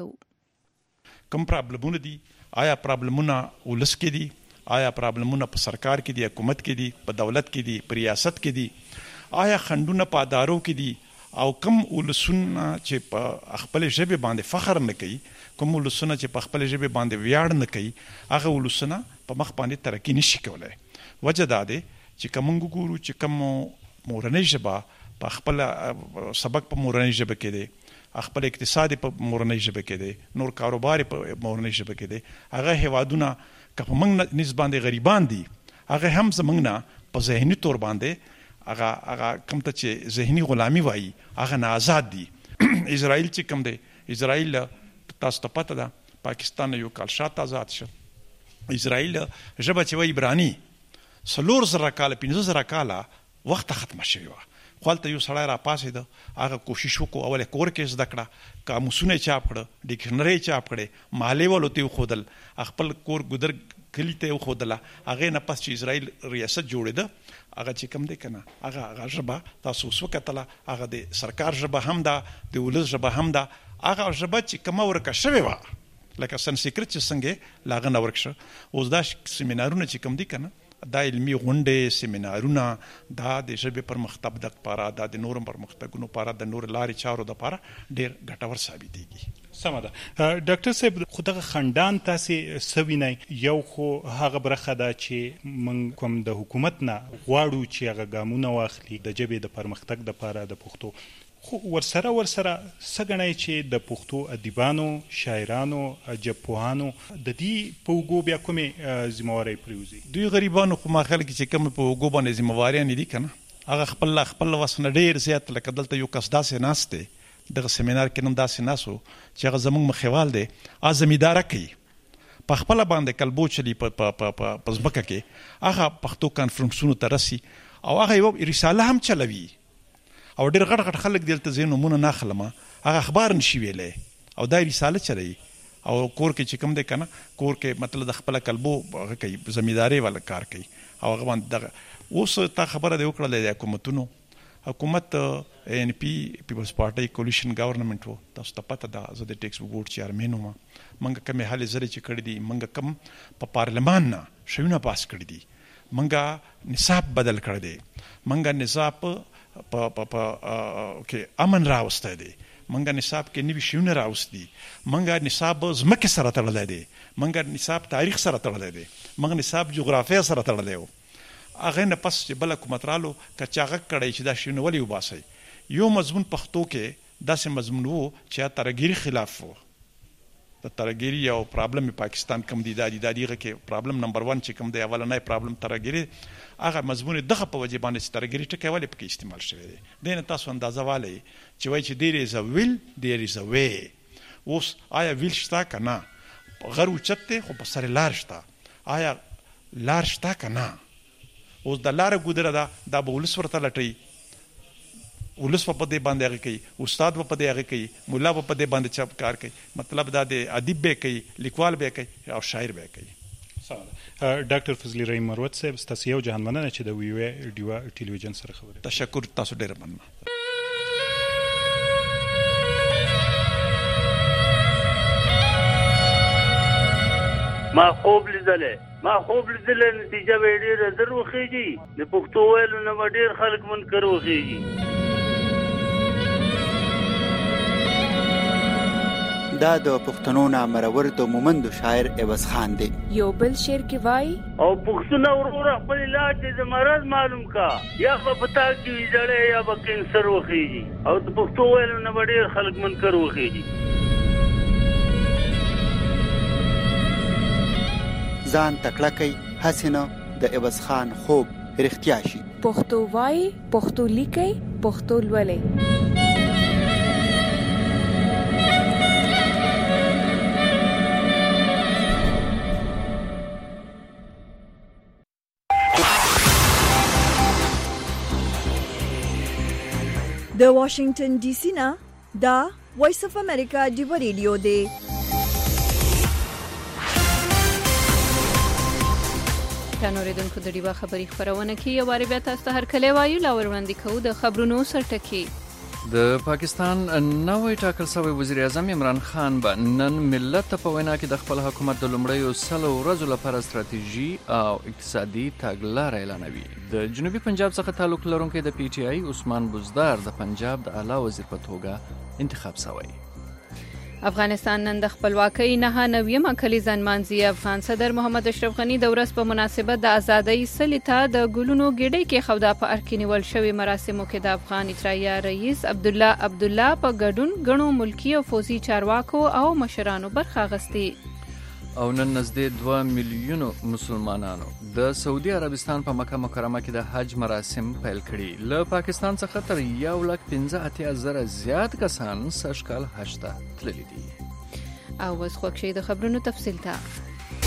کوو. کوم پرابلمونه دي؟ آیا پرابلمونه ولس کې دي؟ آیا پرابلمونه په سرکار کې دي، حکومت کې دي، په دولت کې دي، په ریاست کې دي؟ آیا خندونه په ادارو کې دي؟ او کوم ولسونه چې په خپل ژبه باندې فخر نه کوي، کوم ولسونه چې په خپل ژبه باندې ویاړ نه کوي، هغه ولسونه په مخ باندې ترقی نشي کولای. وجه دا ده چې کوم ګورو چې کوم مورنۍ ژبه په خپل سبق په مورنۍ ژبه کې دي، خپل اقتصاد په مورنۍ ژبه کې دي، نور کاروبار په مورنۍ ژبه کې دي، هغه هوادونه که په موږ نسبت غریبان دي هغه هم زموږ نه په ذهني تور باندې هغه هغه کوم ته چې ذهني غلامي وایي هغه نه آزاد دي. اسرائیل چې کوم دی، اسرائیل تاسو ته پته ده پاکستان یو کال شاته آزاد شو. اسرائیل ژبه چې وایي عبراني څلور زره کاله پنځه زره کاله وخت ختمه شوی وه. خپلته یو سړی را پاسېده، هغه کوشش وکړو اوله کور کې زده کړه، قاموسونه چاپ کړه، ډکشنري چاپ کړې، مالې ولو ته وښودل، خپل کور ګودر کلي ته وښودله. هغې نه پس چې اسرائیل ریاست جوړېده هغه چې کوم دی که نه هغه هغه ژبه تاسو اوس وکتله هغه د سرکار ژبه هم ده، د ولس ژبه هم ده. هغه ژبه چې کومه ورکه شوې وه لکه سنسکرت چې څنګه له هغه نه ورک شه. اوس دا سیمینارونه چې کوم دي که نه دا علمي غونډې سیمینارونه دا د ژبې پرمختګ د لپاره، دا د نورو پرمختګونو لپاره، د نور لارې چارو لپاره ډېر ګټور ثابتېږي. سمه ده. ډاکټر صاحب خو دغه خندان تاسې څه وینئ؟ یو خو هغه برخه ده چې موږ کوم د حکومت نه غواړو چې هغه ګامونه واخلي د ژبې د پرمختګ دپاره د پښتو، خو ورسره ورسره څه ګڼئ چې د پښتو ادیبانو، شاعرانو، ژبپوهانو د دې په اوږو بیا کومې ذمهوارۍ پرېوځي؟ دوی غریبانو خو ما خیال کې چې کوم په اوږو باندې ذمهواریانې دي که نه هغه خپل خپل وس نه ډېر زیات، لکه دلته یو کس داسې ناست دی دغه سیمینار کې نن داسې ناست و چې هغه زموږ مخیوال دی، هغه زمینداره کوي په خپله باندې کلبو چلي په ځمکه کې، هغه پښتو کانفرنسونو ته رسي او هغه یوه رساله هم چلوي او ډېر غټ غټ خلک دلته زه نومونه نه اخلم، هغه اخبار نشي ویلی او دا رساله چلوي او کور کې چې کوم دی که نه کور کې مطلب د خپله کلبو هغه کوي، زمیندارۍ والا کار کوي او هغه باندې دغه اوس تا خبره دی وکړله د حکومتونو. حکومت ان پی پیپلز پارټي کولیشن گورنمنت وو، تاسو ته پته ده زه د ټیکس بورډ چیرمن وم. موږ کومې هلې ځلې چې کړي دي، موږ کوم په پارلمان نه شوونه پاس کړي دي، موږ نصاب بدل کړی دی، موږ نصاب په کې امن راوستی دی، موږ نصاب کې نوي شیونه راوستي، موږ نصاب ځمکې سره تړلی دی، موږ نصاب تاریخ سره تړلی دی، موږ نصاب جغرافیه سره تړلی و. هغه نه پس چې بل حکومت رالو کچا غږ کړی چې دا شیونه ولې وباسئ. یو مضمون پښتو کې داسې مضمون و چې ترهګیري خلاف و. د ترهګیري یو پرابلم پاکستان کم دی، دا دی دا دیغه کې پرابلم نمبر ون چې کوم دی اولنی پرابلم ترهګیري، هغه مضمون دغه په وجه باندې چې ترهګیري ټکی ولې پکې استعمال شوی دی. دې نه تاسو اندازه والی چې وایي چې دیر از ا ویل دیر از ا وی. اوس آیا ویل شته که نه؟ غر اوچت دی خو په سر لار شته، آیا لار شته که نه؟ اوس د لاره ګودره ده دا به ولس ورته لټوي، ولس به په دې باندې هغه کوي، استاد به په دې هغه کوي، ملا به په دې باندې چپ کار کوي، مطلب دا د ادیب به کوي، لیکوال به کوي او شاعر به کوي. ډاکټر فضل رحیم مروت صاحب ستاسو یو جهان مننه چې د ویو ډیوا ټلویزیون سره خبرې. تشکر، تاسو ډېر مننه. ما خوب لیدلې ما خوب لیدلې نتیجه به ډېره زر وخیږي د پښتو ویلو نه به ډېر خلک منکر وخیږي. دا د پښتنو نامرور د مومندو شاعر عوض خان دی. یو بل شعر کې وای او پښتون ورور خپل علاج د مرض معلوم کا یا په پتا کې ویځړې یا په کینسر وخیږي او د پښتو ویلو نه به ډېر خلک منکر وخیږي. ځان تکړه کوي هسې نه د عوض خان خوب رښتیا شي. پښتو وای پښتو لیکي پښتو لولي. د واشنگټن ډي سي نه دا وایس اف امریکا دی ریډیو دی. کانوریدونکو د ډیوا خبري خبرونه کې یو واری بیا تاسو ته هر کله وایو لا وړاندې کوو د خبرونو سرټکی. د پاکستان نوی ټاکل شوی وزیر اعظم عمران خان به نن ملت ته په وینا کې د خپل حکومت د لومړیو سلو ورځو لپاره ستراتیژي او اقتصادي تګلاره اعلانوي. د جنوبي پنجاب څخه تعلق لرونکي د پی ټی آی عثمان بزدار د پنجاب د اعلی وزیر په توګه انتخاب شوی. افغانستان نن د خپلواکۍ نهه نویمه کلیزه نمانځي. افغان صدر محمد اشرف غني د ورځ په مناسبت د ازادۍ څلي ته د ګلونو ګېډۍ کې خودا په اړه کې نیول شوی مراسمو کې د افغان اجرایه رئیس عبدالله عبدالله په ګډون غنو ملکی او فوزي چارواکو او مشرانو برخه اخیستې. او نن نزدې دوه میلیونو مسلمانانو د سعودي عربستان په مکه مکرمه کې د حج مراسم پیل کړي. له پاکستان څخه تر یو لک پنځه اتیا زره زیات کسان سږکال حج ته تللي دي. او اوس خوښ شئ د خبرونو تفصیل ته.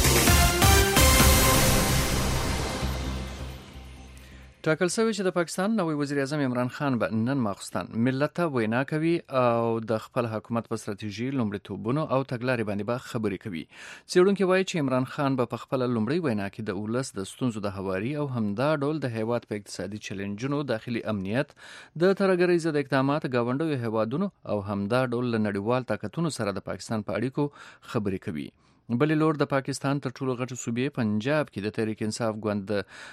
ټاکل شوی چې د پاکستان نوی وزیر اعظم عمران خان به نن ماخستان ملت ته وینا کوي او د خپل حکومت په ستراتیژي لومړیتوبونو او تګلارې باندې به خبرې کوي. څېړونکي وایي چې عمران خان به په خپل لومړی وینا کې د ولس د ستونزو د هواري او همدا ډول د هیواد په اقتصادي چیلنجونو، داخلي امنیت، د ترهګرۍ ضد اقدامات، گاونډیو هیوادونو او همدا ډول له نړیوال طاقتونو سره د پاکستان په اړیکو خبرې کوي. بلې لور د پاکستان تر ټولو غټه صوبې پنجاب کې د تحریک انصاف ګوند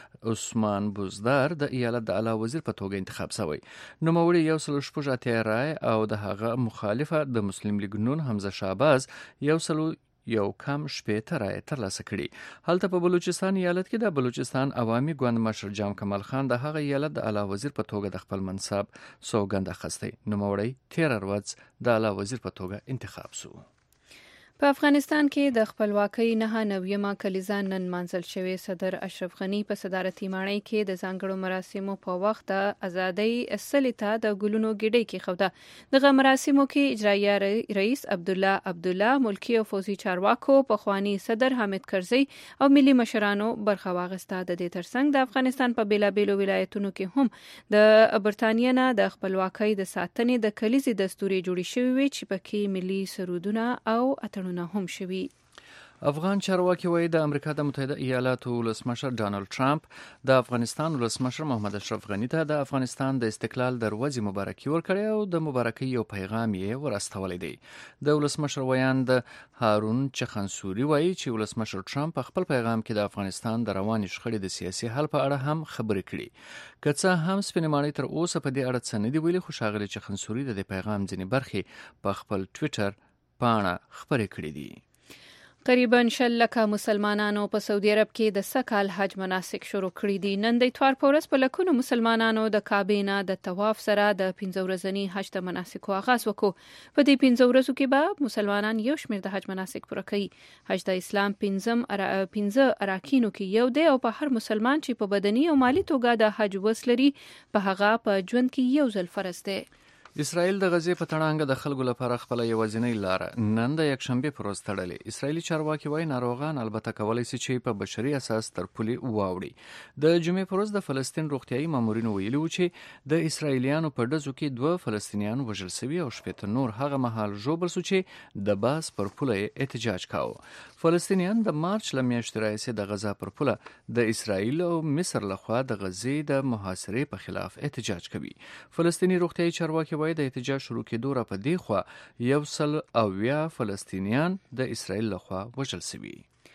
عثمان بزدار د ایالت د اعلی وزیر په توګه انتخاب شوی. نوموړي یو سل شپږ اتیا رای او د هغه مخالفه د مسلم لیگ نون حمزه شهباز یو سل یو کم شپېته رای ترلاسه کړي. هلته په بلوچستان ایالت کې د بلوچستان عوامي ګوند مشر جام کمال خان د هغه ایالت د اعلی وزیر په توګه د خپل منصب سوګند اخیستی. نوموړي تیره ورځ د اعلی وزیر په توګه انتخاب شو. په افغانستان کې د خپلواکۍ نهه نویمه کلیزه نن مانځل شوې. صدر اشرف غني په صدارتي ماڼۍ کې د ځانګړو مراسمو په وخت د ازادۍ څلي ته د ګلونو ګېډۍ کېښوده. دغه مراسمو کې اجرایه رئیس عبدالله عبدالله، ملکی او فوزي چارواکو، پخوانی صدر حامد کرزي او ملي مشرانو برخه واخیسته. د دې ترڅنګ د افغانستان په بیلابیلو ولایتونو کې هم د برتانیې نه د خپلواکۍ د ساتنې د کلیزې دستوري جوړې شوې وي چې پکې ملي سرودونه او اتڼونه هم شوي. افغان چارواکي وایي د امریکا د متحده ایالاتو ولسمشر ډانلډ ټرمپ د افغانستان ولسمشر محمد اشرف غني ته د افغانستان د استقلال د ورځې مبارکي ورکړې او د مبارکۍ یو پیغام یې ورستولی دی. د ولسمشر ویاند هارون چخنسوري وایي چې ولسمشر ټرمپ په خپل پیغام کې د افغانستان د روانې شخړې د سیاسي حل په اړه هم خبرې کړي. که څه هم سپینې ماڼۍ تر اوسه په دې اړه څه نه دي ویلي، خو ښاغلي چخنسوري د دې پیغام ځینې برخې په خپل ټویټر پاڼه خبرې کړې دي. قریبا شل لکه مسلمانانو په سعودي عرب کې د سکال حج مناسک شروع کړي دي. نن د اتوار په ورځ په لکونو مسلمانانو د کعبې نه د طواف سره د پنځه ورځني حج د مناسکو آغاز وکړو. په دې پنځه ورځو کې به مسلمانان یو شمېر د حج مناسک پوره کوي. حج د اسلام پنځم پنځه اراکینو کې یو دی او په هر مسلمان چې په بدني او مالی توګه د حج وس لري په هغه په ژوند کې یو ځل فرض دی. اسرائیل د غزې په تړانګه د خلکو لپاره خپل یوازینۍ لار نن د یکشنبه پر ورځ تړلې. اسرائیلي چارواکي وایي ناروغان البته کولای شي چې په بشري اساس تر پولې واوړي. د جمعې پر ورځ د فلسطین روغتيایي مامورینو ویلي و چې د اسرائیلیانو په ډزو کې دوه فلسطینیان وژل شوي او شپږ نور هغه مهال ژوبل شو چې د باس پر پوله احتجاج کاوه. فلسطینیان د مارچ له میاشتې راهیسې د غزا پر پوله د اسرائیل او مصر لخوا د غزې د محاصرې په خلاف احتجاج کوي. فلسطینی روغتيایي چارواکي وایي د احتجاج شروع کېدو را په دې خوا یو سل اویا فلسطینیان د اسرائیل لخوا وژل شوي.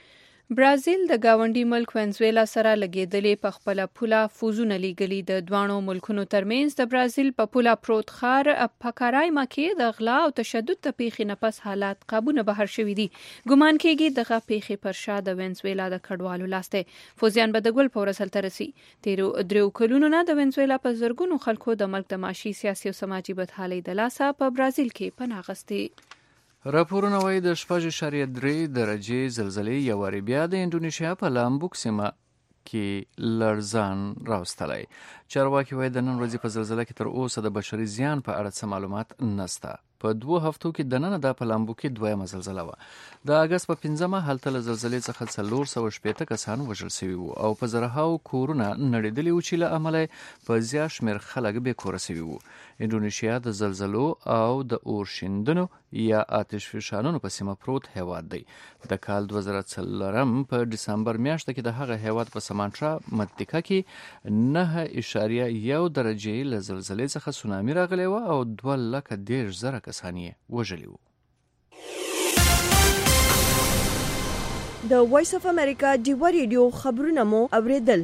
برازیل د گاونډي ملک وینزویلا سره لګیدلې په خپل پوله فوزونه لیږلي. د دوانو ملکونو ترمنځ د برازیل په پوله پروت ښار پاکارایما کې د غلا او تشدد د پیښې نه پس حالات قابونه بهر شوي دي. ګمان کېږي دغه پیښې پر شا د وینزویلا د کډوالو لاس دی. فوزیان به د ګل په ورځ هلته رسي. تیرو دریو کلونو نه د وینزویلا په زرګونو خلکو د ملک د معاشي، سیاسي او سماجي بدحالۍ د لاسه په برازیل کې پناه اخیستې. راپورونه وايي د شپږ اعشاریه درې درجې زلزلې یو وارې بیا د انډونیشیا په لامبوک سیمه کې لړزان راوستلی. چارواکي وايي د نن ورځې په زلزله کې تر اوسه د بشري زیان په اړه څه معلومات نشته. په دوه هفتو کې د نن د په لامبوک کې دویمه زلزله وه. د اګست په پنځمه هلته له زلزلې څخه څلور سوه شپېته کسان وژل شوي وو او په زرهاو کورونه نړېدلي وو چې له امله په زیات شمېر خلک بې کوره شوي وو. انډونیشیا د زلزلو او د اورشیندنو یا آتش فشانونو په سیمه پروت هیواد دی. د کال دوه زره څلورم په ډسمبر میاشت کې د هغه هیواد په سمانټرا متکه کې نه اعشاریه یو درجې له زلزلې څخه سونامي راغلی و او دوه لکه دېرش زره کسان یې وژلي وو. د وایس اف امریکا ډیوا ریډیو خبرونه مو اوریدل.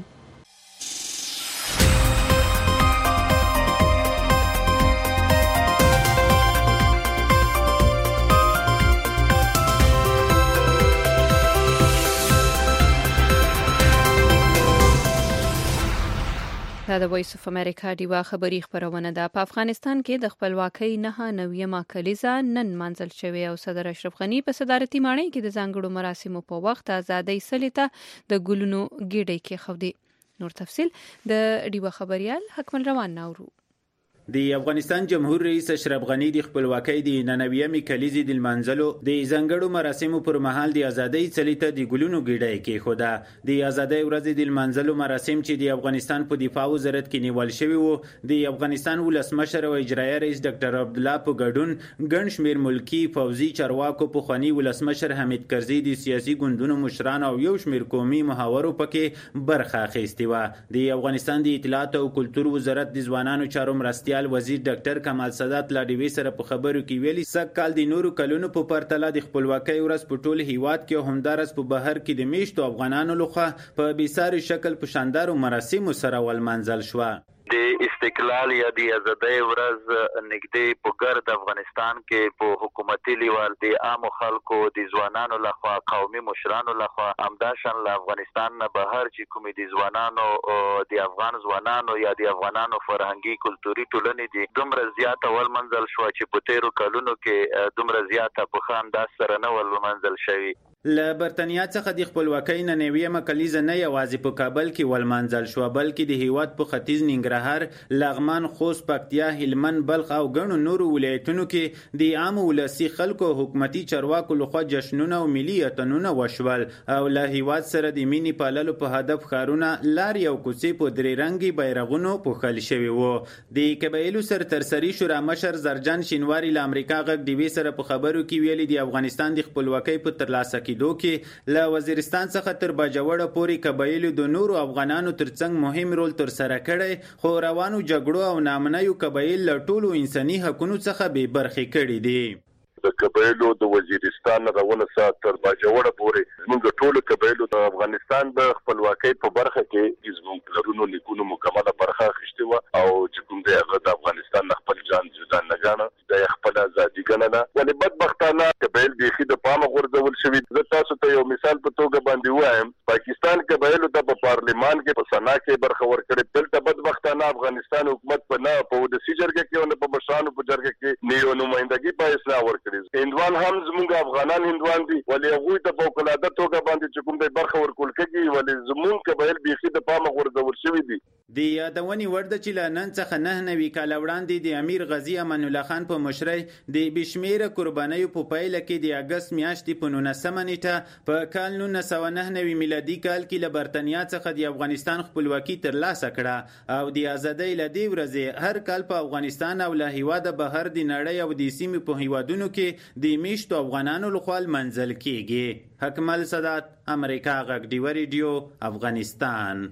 دا د وایس اف امریکا ډیوا خبری خبرونه ده. په افغانستان کې د خپلواکۍ نهه نویمه کلیزه نن منځل شوې او صدر اشرف غنی په صدارتي ماڼۍ کې د ځانګړو مراسمو په وخت ازادۍ څلي ته د ګلونو ګېډۍ کېښودې. نور تفصیل د ډیوا خبریال حکمل روان ناورو. د افغانستان جمهور رئیس اشرف غنی د خپلواکۍ د ننویمې کلیزې د لمانځلو د ځانګړو مراسمو پر مهال د ازادۍ څلي ته د ګلونو ګېډۍ کېښوده. د ازادۍ ورځې د لمانځلو مراسم چې د افغانستان په دفاع وزارت کې نیول شوي وو، د افغانستان ولسمشر او اجرایه رئیس ډاکټر عبدالله په ګډون ګڼ شمېر ملکي پوځي چارواکو، پخواني ولسمشر حمید کرزي، د سیاسي ګوندونو مشران او یو شمېر قومي محاورو پکې برخه اخیستې وه. د افغانستان د اطلاعات او کلتور وزارت د ځوانانو چارو مرستیال وزیر ډاکټر کمال سادات لا ډیوي سره په خبرو کې ویلي سږ کال د نورو کلونو په پرتله د خپلواکۍ ورځ په ټول هیواد کې او همدارس په بهر کې د میشتو افغانانو لخوا په بېساري شکل په شاندارو مراسمو سره ولمانځل شوه. د استقلال یا د ازادۍ ورځ نږدې په ګرد افغانستان کې په حکومتي لیول د عامو خلکو، د ځوانانو لخوا، قومي مشرانو لخوا، همداشان له افغانستان نه بهر چې کومې د ځوانانو د افغان ځوانانو یا د افغانانو فرهنګي کلتوري ټولنې دي دومره زیاته ولمنځل شوه چې په تیرو کلونو کې دومره زیاته په ښه انداز سره نه ولمنځل شوي. له برتنیا څخه د خپلواکۍ ننویمه کلیزه نه یوازې په کابل کې ولمانځل شوه بلکې د هیواد په ختیځ ننګرهار، لغمان، خوست، پکتیا، هلمند، بلخ او ګڼو نورو ولایتونو کې د عامو ولسي خلکو او حکومتي چارواکو لخوا جشنونه او ملي اتڼونه وشول او له هیواد سره د مینې پاللو په هدف ښارونه، لارې او کوڅې په درې رنګي بیرغونو پوښل شوي وو. د قبایلو سرترسري شورا مشر زرجان شینواري له امریکا غږ ډیوي سره په خبرو کې ویلي د افغانستان د خپلواکۍ په ترلاسه کې کېدو کې له وزیرستان څخه تر باجوړه پورې قبایلو د نورو افغانانو ترڅنګ مهم رول تر سره کړی، خو روانو جګړو او نامنیو قبایل له ټولو انساني حقونو څخه بې برخې کړي دي. د قبایلو د وزیرستان راونه سات تر باجوړه پورې موږ ټول قبایلو د افغانستان د خپلواکۍ په برخه کې زموږ پلرونو لیکونو مکمله برخه اخیستې وه او چې کوم دی هغه د افغانستان خپل ځان جدا نه ګاڼه، د خپل ازادي ګڼله. ولې بدبختانه قبایل بیخي د پامه غورځول شوي. زه تاسو ته یو مثال په توګه باندې وایم، پاکستان قبایلو ته په پارلمان کې په سنا کې برخه ورکړې، دلته بدبختانه افغانستان حکومت په نه په ودسي جرګه کې او نه په مشرانو په جرګه کې نه یو نمایندګي په اصلاح ورکړي. هندوان هم زموږ افغانان هندوان دي، ولې هغوی ته په فوق‌العاده توګه باندې چې کوم دی برخه ورکول کېږي، ولې زموږ قبایل بیخي د پامه غورځول شوي دي. د یادونې وړ ده چې له نن څخه نه نوي کاله وړاندې د امیر غازي امان الله خان په مشرۍ د بې شمېره قربانیو په پایله کې د اګست میاشتې په نولسمه نیټه په کال نولس سوه نهه نوي میلادي کال کې له برتنیا څخه د افغانستان خپلواکي ترلاسه کړه او د ازادۍ له دې ورځې هر کال په افغانستان او له هیواده بهر د نړۍ او د سیمې په هیوادونو کې د میشتو افغانانو لخوا لمانځل کیږي. حکمل سادات، امریکا غږ ډیوا ریډیو، افغانستان.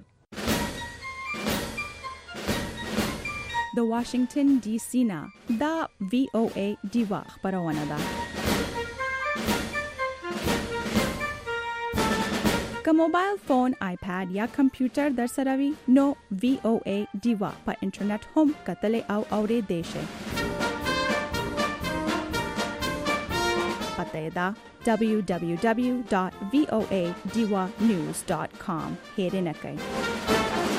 د واشنگټن ډي سي نه دا وی او ای ډیوا خبرونه ده. که موبایل فون، آیپاد یا کمپیوټر در سره وي نو وی او ای ډیوا په انټرنیټ هم کتلی او اوریدلی شئ. پته یې ده دبلیو دبلیو دبلیو ډاټ وی او ای ډیوا نیوز ډاټ کام. هیرې نه کوئ.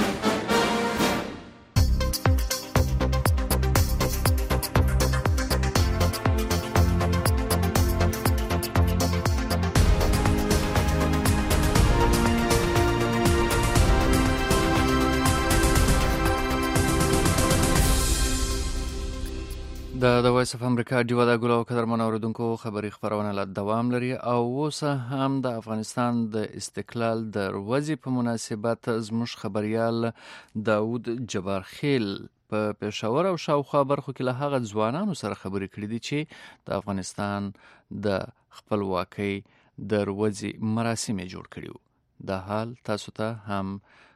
د وایس اف امریکا ډیوا د ګلو قدرمن اوریدونکو خبري خبرونه لا دوام لري او اوسه هم د افغانستان د استقلال د ورځې په مناسبت زموږ خبريال داود جبار خیل په پېښور او شاوخوا برخو کې له هغه ځوانانو سره خبرې کړې دي چې د افغانستان د خپلواکۍ د ورځې مراسم جوړ کړیو. د حال تاسو ته هم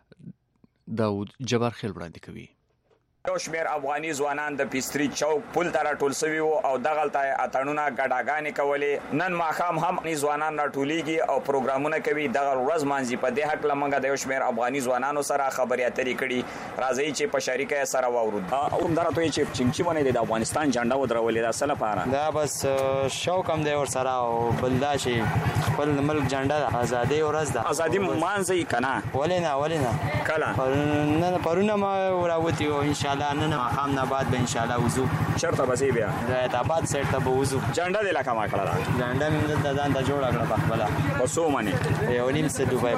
داود جبار خیل وړاندې کوي. یو شمیر افغاني ځوانان د پیستری چوک پل ته راټول شوي وو او دغلته اتڼونه ګډاګانې کولې. نن ماښام هم ځوانان راټولیږي او پروګرامونه کوي. دغه ورځ مانځي. په دې حق لمنګه د یو شمیر افغاني ځوانانو سره خبرې اترې کړي. راځي چې په شریکه سره واورو. او همدارا ته چې چنچي باندې د افغانستان جنډه ودرولې ده سره پاره دا بس شوق هم دی ور سره او بلدا شي خپل ملک جنډه ده. ازادي ورځ ده. ازادي مانځي کنه ولې نه ولې نه کله نن پرونه ما راوتی او ان شاء الله نن ماقام نه بعد به ان شاء الله وضو چرته بسې بیا د آباد سیټ ته به وضو جنډه د لکه ما کړه جنډه مې د ځان ته جوړ کړه په خپل په سو باندې یو نیم سه دوبای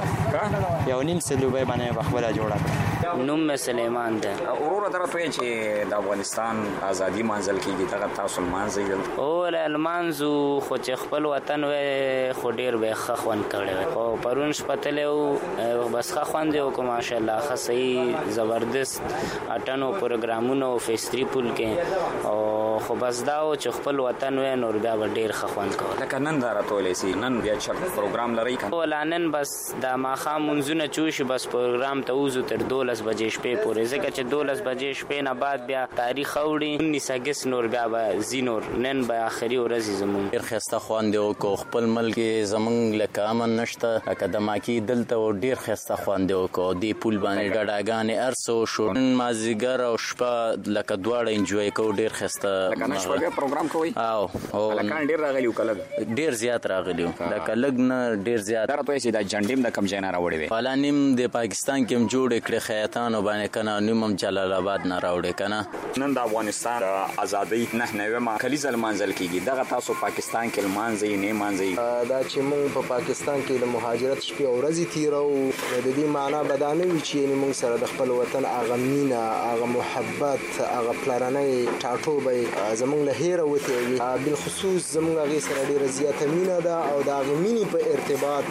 باندې یو نیم سه دوبای باندې په خپل جوړ کړه. نوم مې سلیمان ده. اورور درته چې د افغانستان ازادي منځل کېږي دغه تاسو منځل او المانزو خو چې خپل وطن و خو ډیر به خخون کړي او پرون شپتل او بس خخون دی او ماشاء الله خصي زبردست اټنو پروګرامونو فیستری پول کې او خو بس دا او چې خپل وطن و نور بیا ډیر خخون کوي. لکه نن دراتولې سي نن بیا چې پروګرام لري کنه ولانن بس د ماخام منځونه چوش بس پروګرام ته وزو تر دولس بجې شپې پورې ځکه چې دولس بجې شپې نه بعد بیا تاریخ اوړي انیس اگست نور بیا به زینور نن به اخري ورځ زمون ډیر خسته خوان دی او خپل ملک زمون لکه امن نشته اکادماکی دلته او ډیر خسته خوان دی او دی پول باندې ګډاګانې ارسو شو مازیګر او شپه لکه دواړه انجوای کو ډیر خسته لکه نشو بیا پروګرام کوي او او لکه ډیر راغلی وکړه ډیر زیات راغلی لکه لګ نه ډیر زیات درته چې د جنډیم د کم ځای نه راوړی وي فلانیم د پاکستان کې جوړ کړي خیاطان باندې کنه نیمم جلال آباد نه راوړي کنه. نن د افغانستان ازادۍ نه نوې کلیزه منځل کیږي دغه تاسو پاکستان کې منځي نه منځي دا چې موږ په پاکستان کې د مهاجرت شپې او ورځې تیرو د دې معنی بدانه وی چې موږ سره د خپل وطن اغه مینا اغه محبت هغه پلانې ټاټوبې زمونږ له هیره وته وي بل خصوص زمونږ هغه سره ډیره زیاته مینا ده او دا هغه مینی په ارتباط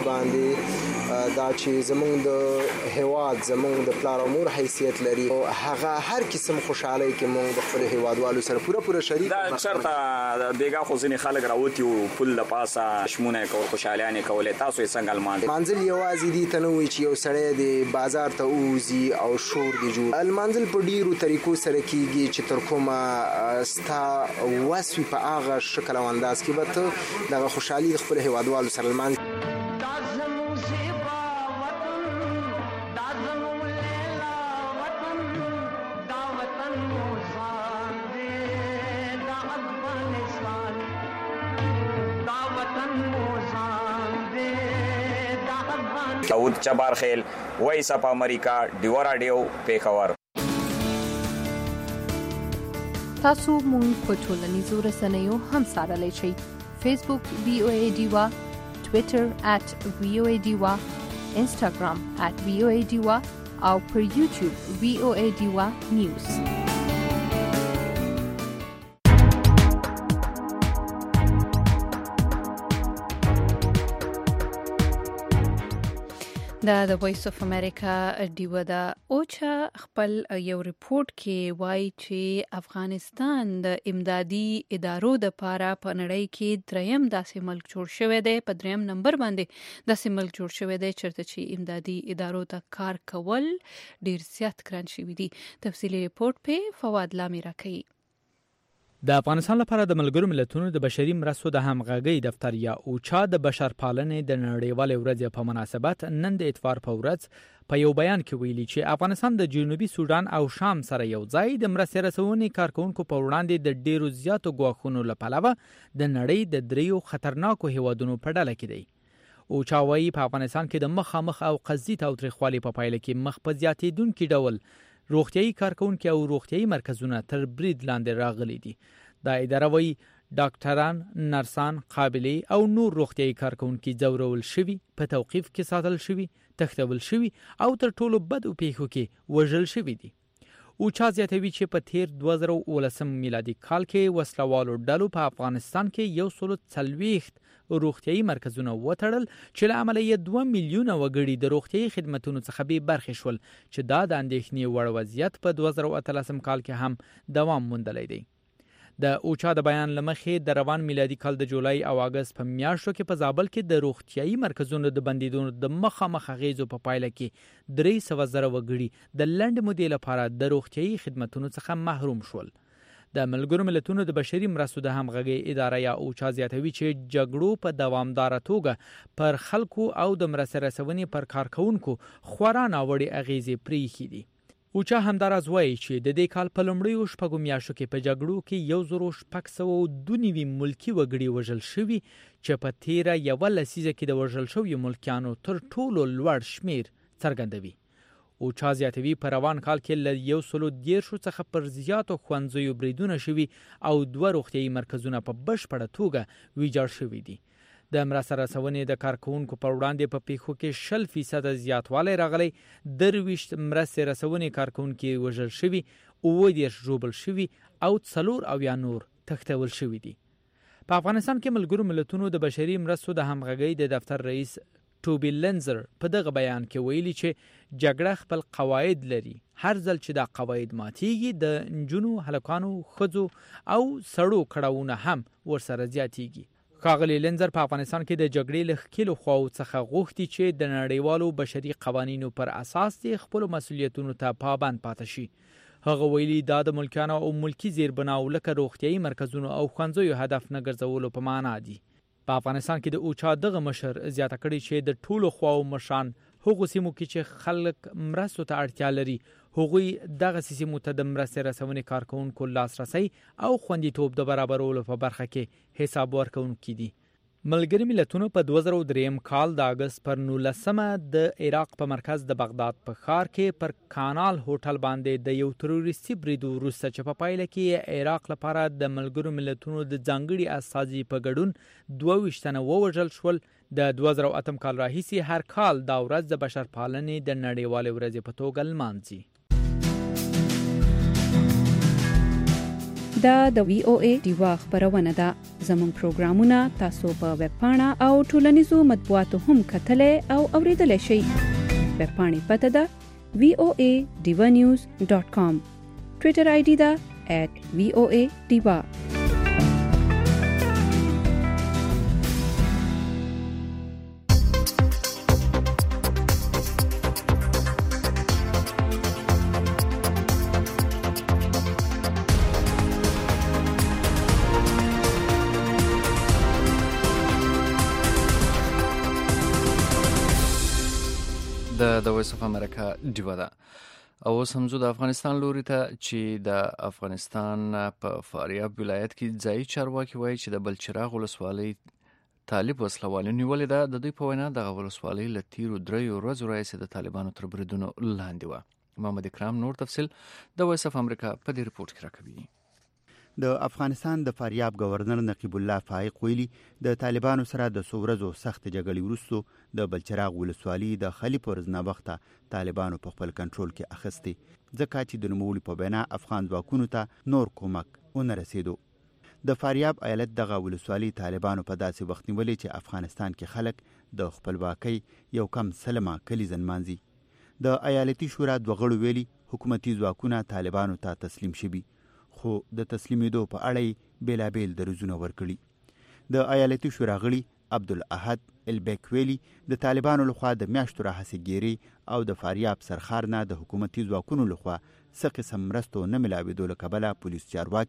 باندې دا چې زمونږ د هواد زمونږ د پلار او مور حیثیت لري او هغه هر قسم خوشاله کې موږ د خپل هوادوالو سره پوره پوره شریک دا چرته بیګا خو ځینې خلک راوتی او پل د پاسه شمونه کول خوشاليانه کولې تاسو یې څنګه المانځل منځل یوازې دي تنوي چې یو سړی د بازار ته اوزي او شور دی جوړ المانځل په ډیرو طریقو سره کیږي چې تر کومه ستا وسوي په هغه شکل او انداز کې به ته د خوشحالي خپل هوادوالو سره المانځل داود جبار خیل وایس اپ امریکا ډیوا رادیو پیښور. تاسو مونږ په ټولنیزو رسنیو هم سره شئ. فیسبوک وی او ای ډیوا، ټوئیټر ات وی او ای ډیوا، انسټاګرام ات وی او ای ډیوا او پر یوټیوب وی او ای ډیوا نیوز. دا د وایس اف امریکا ډیوا دا اوچا خپل یو ریپورت کې وایي چې افغانستان د امدادي ادارو د پاره په نړۍ کې دریم داسې ملک جوړ شوی دی، په دریم نمبر باندې داسې ملک جوړ شوی دی چرته چې امدادي ادارو ته کار کول ډیر زیات ګران شوی دی. تفصیلی ریپورت په فواد لامی راکړي. د افغانستان لپاره د ملګرو ملتونو د بشري مرستو د همغږۍ دفتر یا اوچا د بشرپالنې د نړیوالې ورځې په مناسبت نن د اتفاق په ورځ په یو بیان کې ویلي چې افغانستان د جنوبي سودان او شام سره یو ځای د مرستې رسونې کارکونکو په وړاندې د ډیرو زیاتو ګواښونو له پلوه د نړۍ د دریو خطرناکو هیوادونو په ډله کې دی. اوچا وايي په افغانستان کې د مخامخ او قصدي تاوتریخوالي په پایله کې مخ په زیاتېدونکي ډول روغتیايي کارکونکو او روغتیايي مرکزونه تر برید لاندې راغلي دي. دا اداره وايي ډاکټران، نرسان، قابلې او نور روغتیايي کارکونکو ځورول شوي، په توقیف کې ساتل شوي، تښتول شوي او تر ټولو بدو پیښو کې وژل شوي دي. اوچا زیاتوي چې په تیر دوه زره اوولسم میلادي کال کې وسلوالو ډلو په افغانستان کې یو سل څلوېښت روغتیايي مرکزونه وتړل چې له امله یې دوه میلیونه وګړي د روغتیايي خدماتو څخه بې برخې شول چې دا د اندېښنې وړ وضعیت په دوه زره اتلسم کال کې هم دوام موندلی دی. د اوچا د بیان لمخې د روان میلادي کال د جولای او اگست په میاشتو کې په زابل کې د روغتیايي مرکزونو د بندیدونو د مخامخ اغیزو په پایله کې درې سوه زره وګړي د لنډ مودې لپاره د روغتیايي خدماتو څخه محروم شول. د ملګرو ملتونو د بشري مرستو د همغږۍ اداره یا اوچا زیاتوي چې جګړو په دوامداره توګه پر خلکو او د مرستې رسونې پر کارکونکو خورا ناوړې اغیزې پریښي دي. اوچا همداراز وایي چې د دې کال په لومړیو شپږو میاشتو کې په جګړو کې یو زرو شپږ سوه دوه نوي ملکي وګړي وژل شوي چې په تیره یوه لسیزه کې د وژل شویو ملکیانو تر ټولو لوړ شمیر څرګندوي. اوچا زیاتوي په روان کال کې له یو سلو دیرشو څخه پر زیاتو ښوونځیو بریدونه شوي او دوه روغتیايي مرکزونه په بشپړه توګه ویجاړ شوي دي. د مرستې رسونې د کارکونکو پر وړاندې په پیښو کې شل فیصده زیاتوالی راغلی، درویشت مرستې رسونې کارکونکي وژل شوي، اووه دېرش ژوبل شوي او څلور اویا نور تښتول شوي دي. په افغانستان کې ملګرو ملتونو د بشري مرستو د همغږۍ د دفتر رئیس ټوبی لنزر په دغه بیان کې ویلي چې جګړه خپل قواعد لري. هر ځل چې دا قواعد ماتیږي د نجونو، هلکانو، ښځو او سړو کړاوونه هم ورسره زیاتیږي. ښاغلی لنزر په افغانستان کې د جګړې له ښکېلو خواو څخه غوښتي چې د نړیوالو بشري قوانینو پر اساس د خپلو مسؤلیتونو ته پابند پاتې شي. هغه ویلي دا د ملکیانو او ملکي زیربناو لکه روغتیايي مرکزونو او ښوونځیو هدف نه ګرځولو په معنا دي. په افغانستان کې د اوچا دغه مشر زیاته کړې چې د ټولو خواو مشران هغو سیمو کې چې خلک مرستو ته اړتیا لري هغوی دغه سیمو ته د مرستې رسونې کارکونکو لاسرسی او خوندیتوب د برابرولو په برخه کې حساب ورکوونکي دي. ملګري ملتونو په دوه زره دریم کال د اگست پر نولسمه د عراق په مرکز د بغداد په ښار کې پر کانال هوټل باندې د یو تروریستي برید وروسته چې په پایله کې عراق لپاره د ملګرو ملتونو د ځانګړي استازي په ګډون دوه ویشت تنه ووژل شول. د دوه زره اتم کال راهیسې هر کال دا ورځ د بشرپالنې د نړیوالې ورځې په توګه لمانځي. دا د وی او ای دیوا خبرونه ده. زموږ پروګرامونه تاسو په ویب پاڼه او ټولنیزو مطبوعاتو هم کتلای او اوریدلای شئ. ویب پاڼې پته ده وی او ای دیوا نیوز ډاٹ کام. ټویټر آی ډي ده ایٹ وی او ای دیوا. د وایس اف امریکا ډیوا ده. او سمزو د افغانستان لوري ته چې د افغانستان په فاریاب ولایت کې ځای چارواکي وایي چې د بلچراغ ولسوالۍ طالب وسلوالۍ نیولې ده. د دوی په وینا دغه ولسوالۍ له تیرو دریو ورځو راهیسې د طالبانو تر بریدونو لاندې وه. محمد اکرام نور تفصیل د وایس اف امریکا په دې رپورټ کې راکوي. د افغانستان د فاریاب گورنر نقیب الله فائق ویلي د طالبانو سره د څو ورځو سخت جګړې وروسته د بلچراغ ولسوالۍ د خلی پرزنا وخته طالبانو په خپل کنټرول کې اخیستې، ځکه چې د نوموړي په بنا افغان ځواکونو ته نور کومک ونه رسېدو. د فاریاب ایالت دغه ولسوالۍ طالبانو په داسې وخت نیولې چې افغانستان کې خلک د خپلواکۍ یو کم سلمه کلیزه نمانځي. د ایالتي شورا دوه غړو ویلي حکومتي ځواکونه طالبانو ته تسلیم شوي، خو د تسلیمېدو په اړه یې بېلابېل دریځونه ورکړي. د ایالتي شورا غړي عبدالاحد البیک ویلي د طالبانو لخوا د میاشتو راهیسې ګیري او د فاریاب سرخار نه د حکومتي ځواکونو لخوا څه قسم مرستو نه ملاوېدو له کبله پولیس چارواکي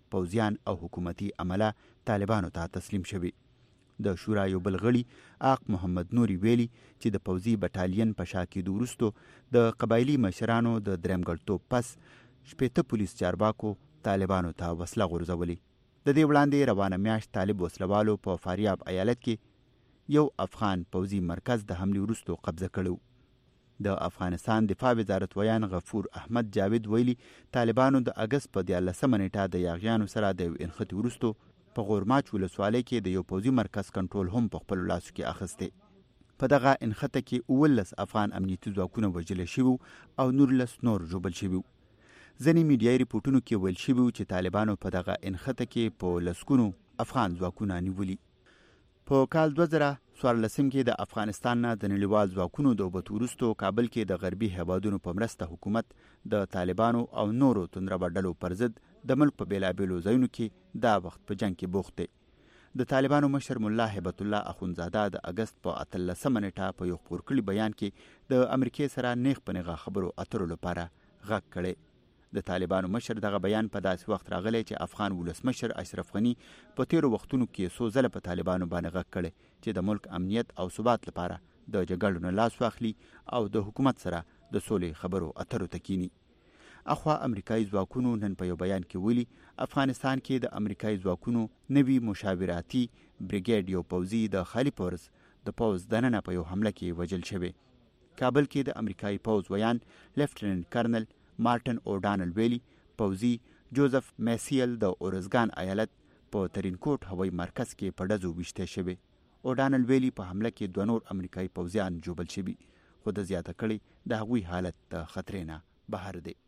پوځیان او حکومتي عمله طالبانو ته تسلیم شوي. د شورا یو بل غړي آق محمد نوري ویلي چې د پوځي بټالین په شا کېدو وروسته د قبایلي مشرانو د درېمګړتوب پس شپېته پولیس چارواکو طالبانو ته وسله غورځولې. د دې وړاندې روانه میاشت طالب وسلوالو په فاریاب ایالت کې یو افغان پوځي مرکز د حملې وروسته قبضه کړو. د افغانستان دفاع وزارت ویان غفور احمد جاوید ویلي طالبانو د اګست په دیارلسمه نیټه د یاغیانو سره د یو انخطي وروسته په غورماچ ولسوالۍ کې د یو پوځي مرکز کنټرول هم په خپلو لاسو کې اخیستی. په دغه انخطه کې اوولس افغان امنیتي ځواکونه وژل شوي او نولس نور ژوبل شوي. ځینې میډیایي ریپورټونو کې ویل شوي چې طالبانو په دغه انخطه کې په لسګونو افغان ځواکونه نیولي. په کال دوه زره څوارلسم کې د افغانستان نه د نړیوال ځواکونو د وبت وروسته کابل کې د غربي هیوادونو په مرسته حکومت د طالبانو او نورو توندربه ډلو پر ضد د ملک په بیلابیلو ځایونو کې دا وخت په جنگ کې بوخت دی. د طالبانو مشر ملا هیبت الله اخونزاده د اګست په اتلسمه نیټه په یو خپور کړي بیان کې د امریکای سره نیغ په نیغه خبرو اترو لپاره غږ کړی. د طالبانو مشر دغه بیان په داسې وخت راغلی چې افغان ولسمشر اشرف غني په تیرو وختونو کې څو ځله په طالبانو باندې غږ کړی چې د ملک امنیت او ثبات لپاره د جګړو نه لاس واخلي او د حکومت سره د سولې خبرو اترو ته کینی. اخوا امریکایي ځواکونو نن په یو بیان کې ویلي افغانستان کې د امریکایي ځواکونو نوي مشاوراتي بریګیډ یو پوځي د خالي پورز د پوځ دننه په یو حمله کې وژل شوی. کابل کې د امریکایي پوځ ویان لیفټننټ کرنل مارټن اوډانل ویلي پوځي جوزف میسیل د اورزګان ایالت په ترینکوټ هوایي مرکز کې په ډزو ویشته شوی. اوډانل ویلي په حمله کې دوه نور امریکایي پوځیان جوبل شوي خو د زیاته کړي د هغوی حالت د خطرې نه بهر دی.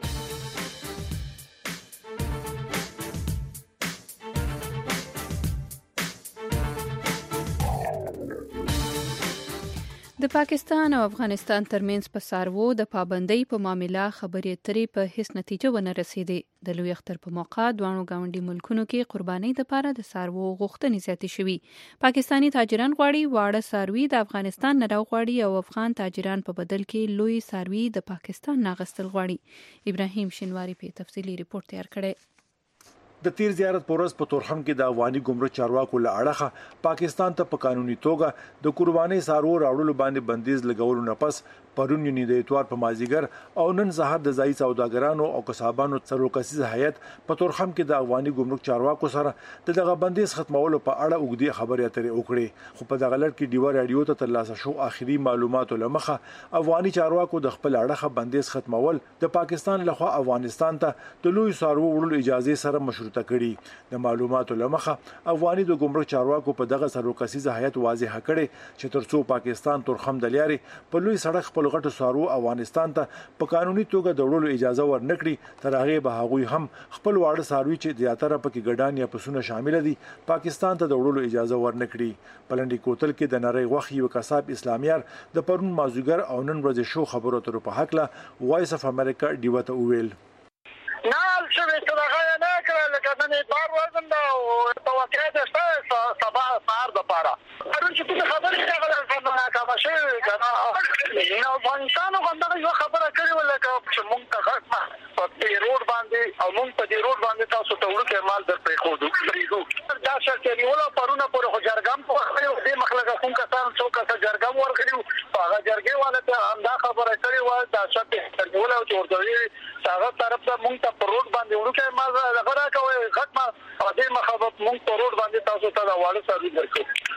د پاکستان او افغانستان ترمنځ په څاروو د پابندۍ په معامله خبرې اترې په هیڅ نتیجه ونه رسیدې. د لوی اختر په موقع دواړو ګاونډي ملکونو کې قربانۍ لپاره د څاروو غوښتنې زیاتې شوې. پاکستاني تاجران غواړي واړه څاروي د افغانستان نه راوغواړي او افغان تاجران په بدل کې لوی څاروي د پاکستان نه اخیستل غواړي. ابراهیم شینواری په تفصیلي ریپورت تیار کړی. د تیر زیارت پورس په تورخم کې د افغاني ګمرک چارواکو له اړخه پاکستان ته په قانوني توګه د قرباني څاروو راوړلو باندې بندیز لګولو نه پس پرون یونی د اتوار په مازیګر او نن سهار د ځای سوداګرانو او کسبانو څلور کسیزه هیئت په تورخم کې د افغاني ګمرک چارواکو سره دغه بندیز ختمولو په اړه وګړي خبرې اترې وکړې. خو په دغه لړ کې ډیوا رادیو ته ترلاسه شو اخري معلوماتو لمخه افغاني چارواکو د خپل اړخه بندیز ختمول د پاکستان لخوا افغانستان ته د لوی څاروو وړلو اجازه سره مشروطه کړي. د معلوماتو لمخه افغاني د ګمرک چارواکو په دغه څلور کسیزه هیئت واضح کړي چې ترڅو پاکستان تورخم د لارې په لوی سړک خپل غټو څاروو افغانستان ته په قانوني توګه د وړلو اجازه ورنکړي تر هغه به هغوی هم خپل واړه څاروي چې زیاتره پکې ګډان یا پسونه شامل دي پاکستان ته د وړلو اجازه ورنکړي. پلنډي کوتل کې د نری غوښې یو کساب اسلامیار د پرون مازوګر او نن ورځ شو خبرو تر په حق له وایس اف امریکا ډیوته وویل نه چې څه راغی نه کړل لکه نن بار وزن دا او توقع ده چې سبا سهار د پاره پرون چې څه خبرې راغله څنګه کاوه شي کنه نو افغانستان غوښتنه یو خبره کړې ولکه چې مونږ ته غږ په دې روډ باندې او مونږ په دې روډ باندې تاسو ته ورکه مال در پرې خو دوی دا شرط دی ولا پرونه پر خو جرګم په دې مخلګه کوم کسان څوک څه جرګم ورکړي هغه جرګې والا ته انده خبره کړې و دا شرط دی ولا چې ورته هغه طرف ته مونږ ته پر روډ باندې ورکه مال غره کوي غټ ما دې مخابط مونږ په روډ باندې تاسو ته دا واړه سروي ورکړو.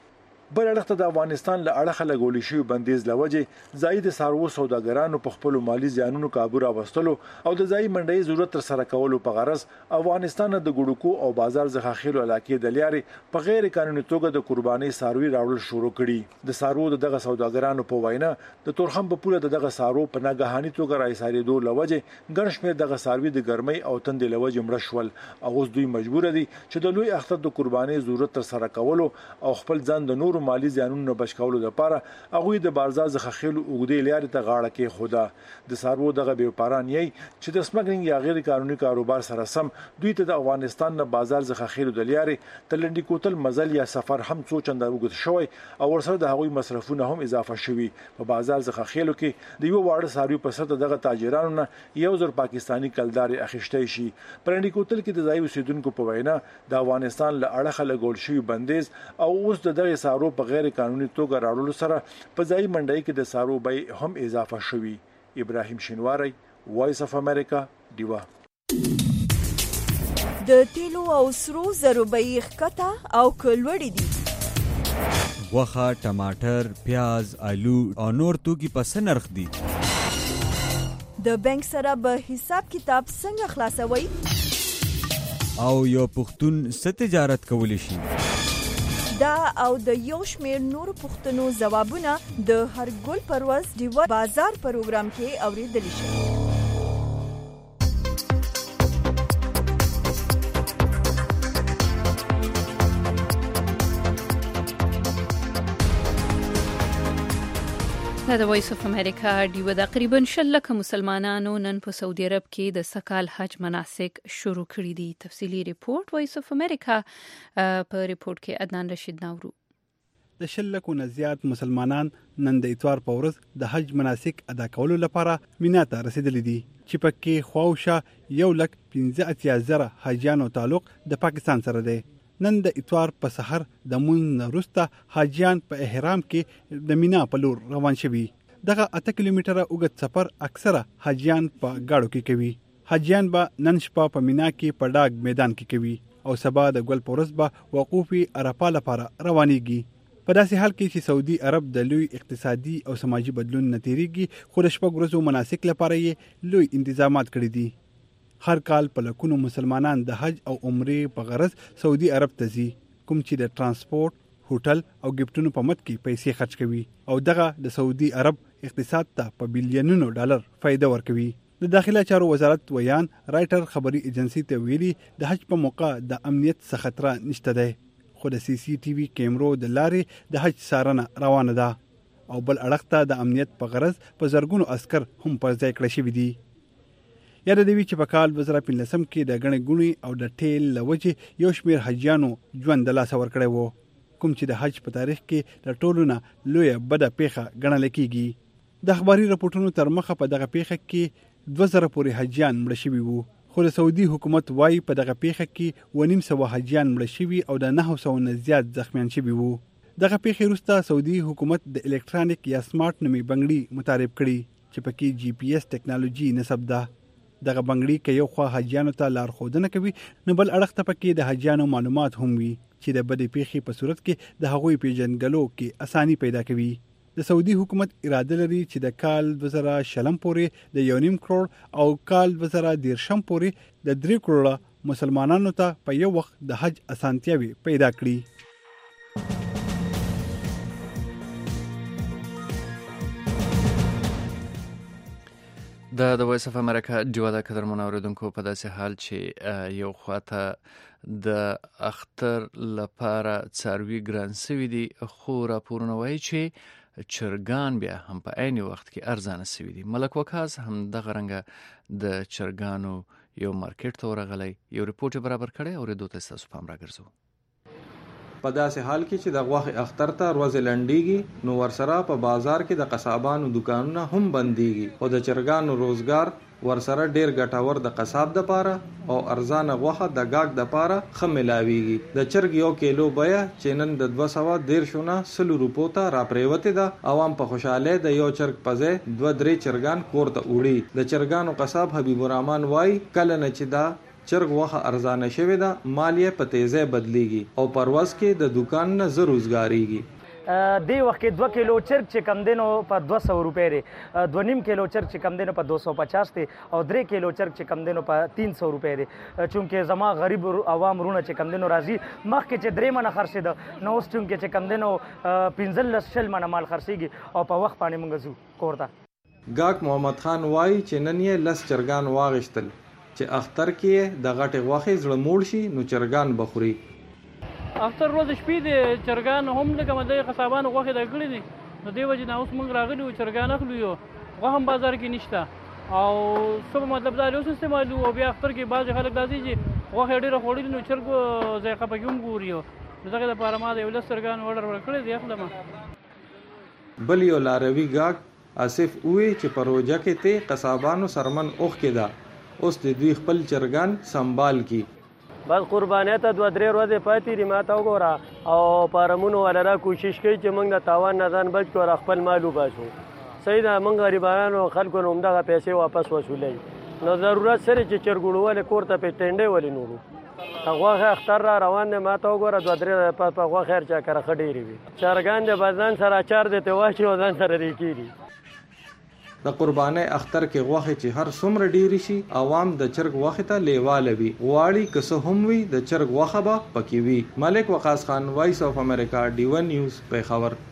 بل اړخ د افغانستان له اړخه لګولې شوی بندیز لوجه زاید څاروو سوداګرانو په خپل مالی زیانونو کابو راوستلو او د ځای منډي ضرورت تر سره کولو په غرض افغانستان د ګډوکو او بازار ځخاخیلو علاقې د لیارې په غیر قانوني توګه د قرباني څاروي راوړل شروع کړي. د څاروو دغه سوداګرانو په وینا د تورخم په پوله دغه څاروو په ناګهاني توګه راځي دوه لوجه ګڼ شمېر دغه څاروي د ګرمۍ او تندې لوجه مړ شول او اوس دوی مجبور دي چې د لوی اختر د قرباني ضرورت تر سره کولو او خپل ځان د نورو ډیرو مالی زیانونو بچ کولو لپاره هغه د بازار څخه خېلو اوګدې لارې ته غاړه کې خوده د سارو دغه بیوپاران یې چې د سمګلینګ یا غیر قانوني کاروبار سره سم دوی ته د افغانستان نه بازار څخه خېلو د لارې تلندې کوتل مزل یا سفر هم څو چنده وګت شوی او ورسره د هغوی مصرفونه هم اضافه شوي په بازار څخه خېلو کې د یو واړه ساروي په سر دغه تاجرانو نه یو زر پاکستانی کلداري اخیشته شي پرندې کوتل کې د ځای اوسیدونکو په وینا د افغانستان له اړخه لګول شوی بندیز او اوس د دغه سارو په غیر قانوني توګه راوړلو سره په ځای منډي کې د سارو بیه هم اضافه شوی. ابراهیم شینواری، وایس اف امریکا، دیوا. د تیلو او سرو زرو بیې ښکته او کلوړې دي. غوښه، ټماټر، پیاز، آلو او نور توکي په څه نرخ دي؟ د بانک سره به حساب کتاب څنګه خلاصوي؟ او یو پښتون څه تجارت کولی شي؟ دا او د یو شمېر نور پوښتنو ځوابونه د هرګل پرواز دیوا بازار پروګرام کې اورېدلی شي. د وایس اف امریکا ډیو د تقریبا شل لکه مسلمانانو نن په سعودي عرب کې د سکال حج مناسک شروع کړي دي. تفصیلی ریپورت وایس اف امریکا په ریپورت کې عدنان رشید ناورو. د شل لکو نه زیات مسلمانان نن د اتوار په ورځ د حج مناسک ادا کولو لپاره مینا ته رسیدلي دي چې پکې خواوشه یو لک پنځه اتیا زره حاجیانو تعلق د پاکستان سره دی. نن د اتوار په سحر د مونږ وروسته حاجیان په احرام کې د مینا په لور روان شوي. دغه اته کیلومتره اوږد سفر اکثره حاجیان په گاډو کې کوي. حاجیان به نن شپه په مینا کې په ډاګ میدان کې کوي او سبا د ګل پورس به وقوفي عرفه لپاره روانيږي. په داسې حال کې چې سعودي عرب د لوی اقتصادي او سماجي بدلون نتیریږي خو د شپږ ورځو مناسک لپاره یې لوی انتظامات کړي دي. هر کال په لکونو مسلمانان د حج او عمرې په غرض سعودي عرب ته ځي کوم چې د ترانسپورت، هوټل او گیفټونو په مت کې پیسې خرج کوي او دغه د سعودي عرب اقتصاد ته په بلیونونو ډالر فائدہ ورکوي. د داخله چارو وزارت ویان رائټر خبري ایجنسی ته ویلي د حج په موقع د امنیت څخه خطر نشته دی خو د سی سی ټي وي کیمرو د لارې د حج څارنه روانه ده او بل اړخ ته د امنیت په غرض په زرګونو عسكر هم پر ځای کړی شوي دي. یاد دی چې په کال دوه زره پنځلسم کې د غنې ګونی او د ټیل لوجې یو شمیر حجیانو ژوند د لاسه ورکړی وو کوم چې د حج په تاریخ کې د ټولو نه لویه بده پیښه ګڼل کېږي. د اخباري راپورټونو تر مخه په دغه پیښه کې دوه زره پورې حجیان مړه شوي وو خو د سعودي حکومت وایي په دغه پیښه کې اوه نیم سوه حجیان مړه شوي او د نهه سوه نه زیات زخمیان شوي وو. دغه پیښې وروسته سعودي حکومت د الکترونیک یا سمارټ نومي بنګړي متعارف کړي چې پکې جی پی ایس ټیکنالوژي نصب ده. دغه بنګړي کې یو خوا حاجیانو ته لارښودنه کوي نو بل اړخ ته پکې د حاجیانو معلومات هم وي چې د بدې پیښې په صورت کې د هغوی پیژنګلو کې اساني پیدا کوي. د سعودي حکومت اراده لري چې د کال دوه زره شلم پورې د یو نیم کروڑ او کال دوه زره دیرشم پورې د درې کروڑه مسلمانانو ته په یو وخت د حج اسانتیاوي پیدا کړي. د د وایس اف امریکا ډیو د قدر منوردونکو په داسې حال چې یو خواته د اختر لپاره څاروي ګران سوي دي خو راپورونه وایي چې چرګان بیا هم په عین وخت کې ارزانه سوي دي. ملک وکاز هم دغه رنګه د چرګانو یو مارکیټ ته ورغلی یو ریپورت برابر کړی او ردو ته تاسو پام راګرځو. په داسې حال کې چې د غوښې اختر ته ورځې لنډیږي نو ورسره په بازار کې د قصابانو دکانونه هم بنديږي او د چرګانو روزګار ورسره ډیر ګټور د قصاب د پاره او ارزانه غوښه د گاګ د پاره خم ملاويږي. د چرګ یو کیلو بیا چې نن د دوه سوه دیرشونه سلو روپو ته را پریوته ده عوام په خوشاله د یو چرګ پځه دوه درې چرګان کور ته وړي. د چرګانو قصاب حبیب الرحمن وای کله نه چې دا چرګ وخه ارزانه شوی دا مالیه په تیزه بدلیږي او پرواز کې د دکان نه زر روزګاریږي. دی وخت کې دوه کیلو چرګ چې کم دینو په دوه سوه روپۍ دی، دوه نیم کیلو چرګ چې کم دینو په دو سو پچاس دی او درې کیلو چرګ چې کم دینو په تین سو روپۍ دی. چونکې زما غریب عوام رونه چې کم دینو راځي مخکې چې درې منه خرڅېده نو اوس چونکې چې کم دینو پنځلس شل منه مال خرڅېږي او په وخت باندې موږ ځو کور ته. ګاک محمد خان وایي چې نن یې لس چرګان واغشتل چې اختر کې د غټې غوښې زړه موړ شي نو چرګان بخوري. اختر ورځ شپې د چرګان هم لکه مده قصابانو غوښې د کړې دي نو دی وجه نه اوس موږ راغلي وو چرګان اخلو یو غوښه هم بازار کې نشته او څه مطلب دا اوس استعمالو او بیا اختر کې بعض خلک راځي چې غوښه ډېره خوړلې نو چرګو ذایقه پکې هم ګوري نو دغه لپاره ما د یو لس چرګان order ورکړی دی اخلم بل یو لاروي ګاګ اسف وی چې پروژه کې ته قصابانو سرمن اوخ کې دا اوس د دوی خپل چرګان سنبال کی بس قربانیت د درې ورځې پاتې ری ماته وګوره او پارمونو ولرا کوشش کوي چې موږ د تاوان نه ځان بچ کړو خپل مالو باسو صحیح ده موږ غریبانو خلکو نوم دغه پیسې واپس وصولې نو ضرورت سره چې چرګوړول کور ته په ټنډه ولې نورو هغه اختر را روان دي ماته وګوره د درې په هغه خیر چا کړه خډيري وي چرګان د بازان سره چار دي ته واشي او ځان سره ریکيږي د قرباني اختر کې غوښه چې هر څومره ډیری شي عوام د چرګ غوښه ته لیواله وي واړی کسه هم وي د چرګ غوښه به پکې وي ملک وقاص خان وایس اف امریکا ډی ون نیوز پیښور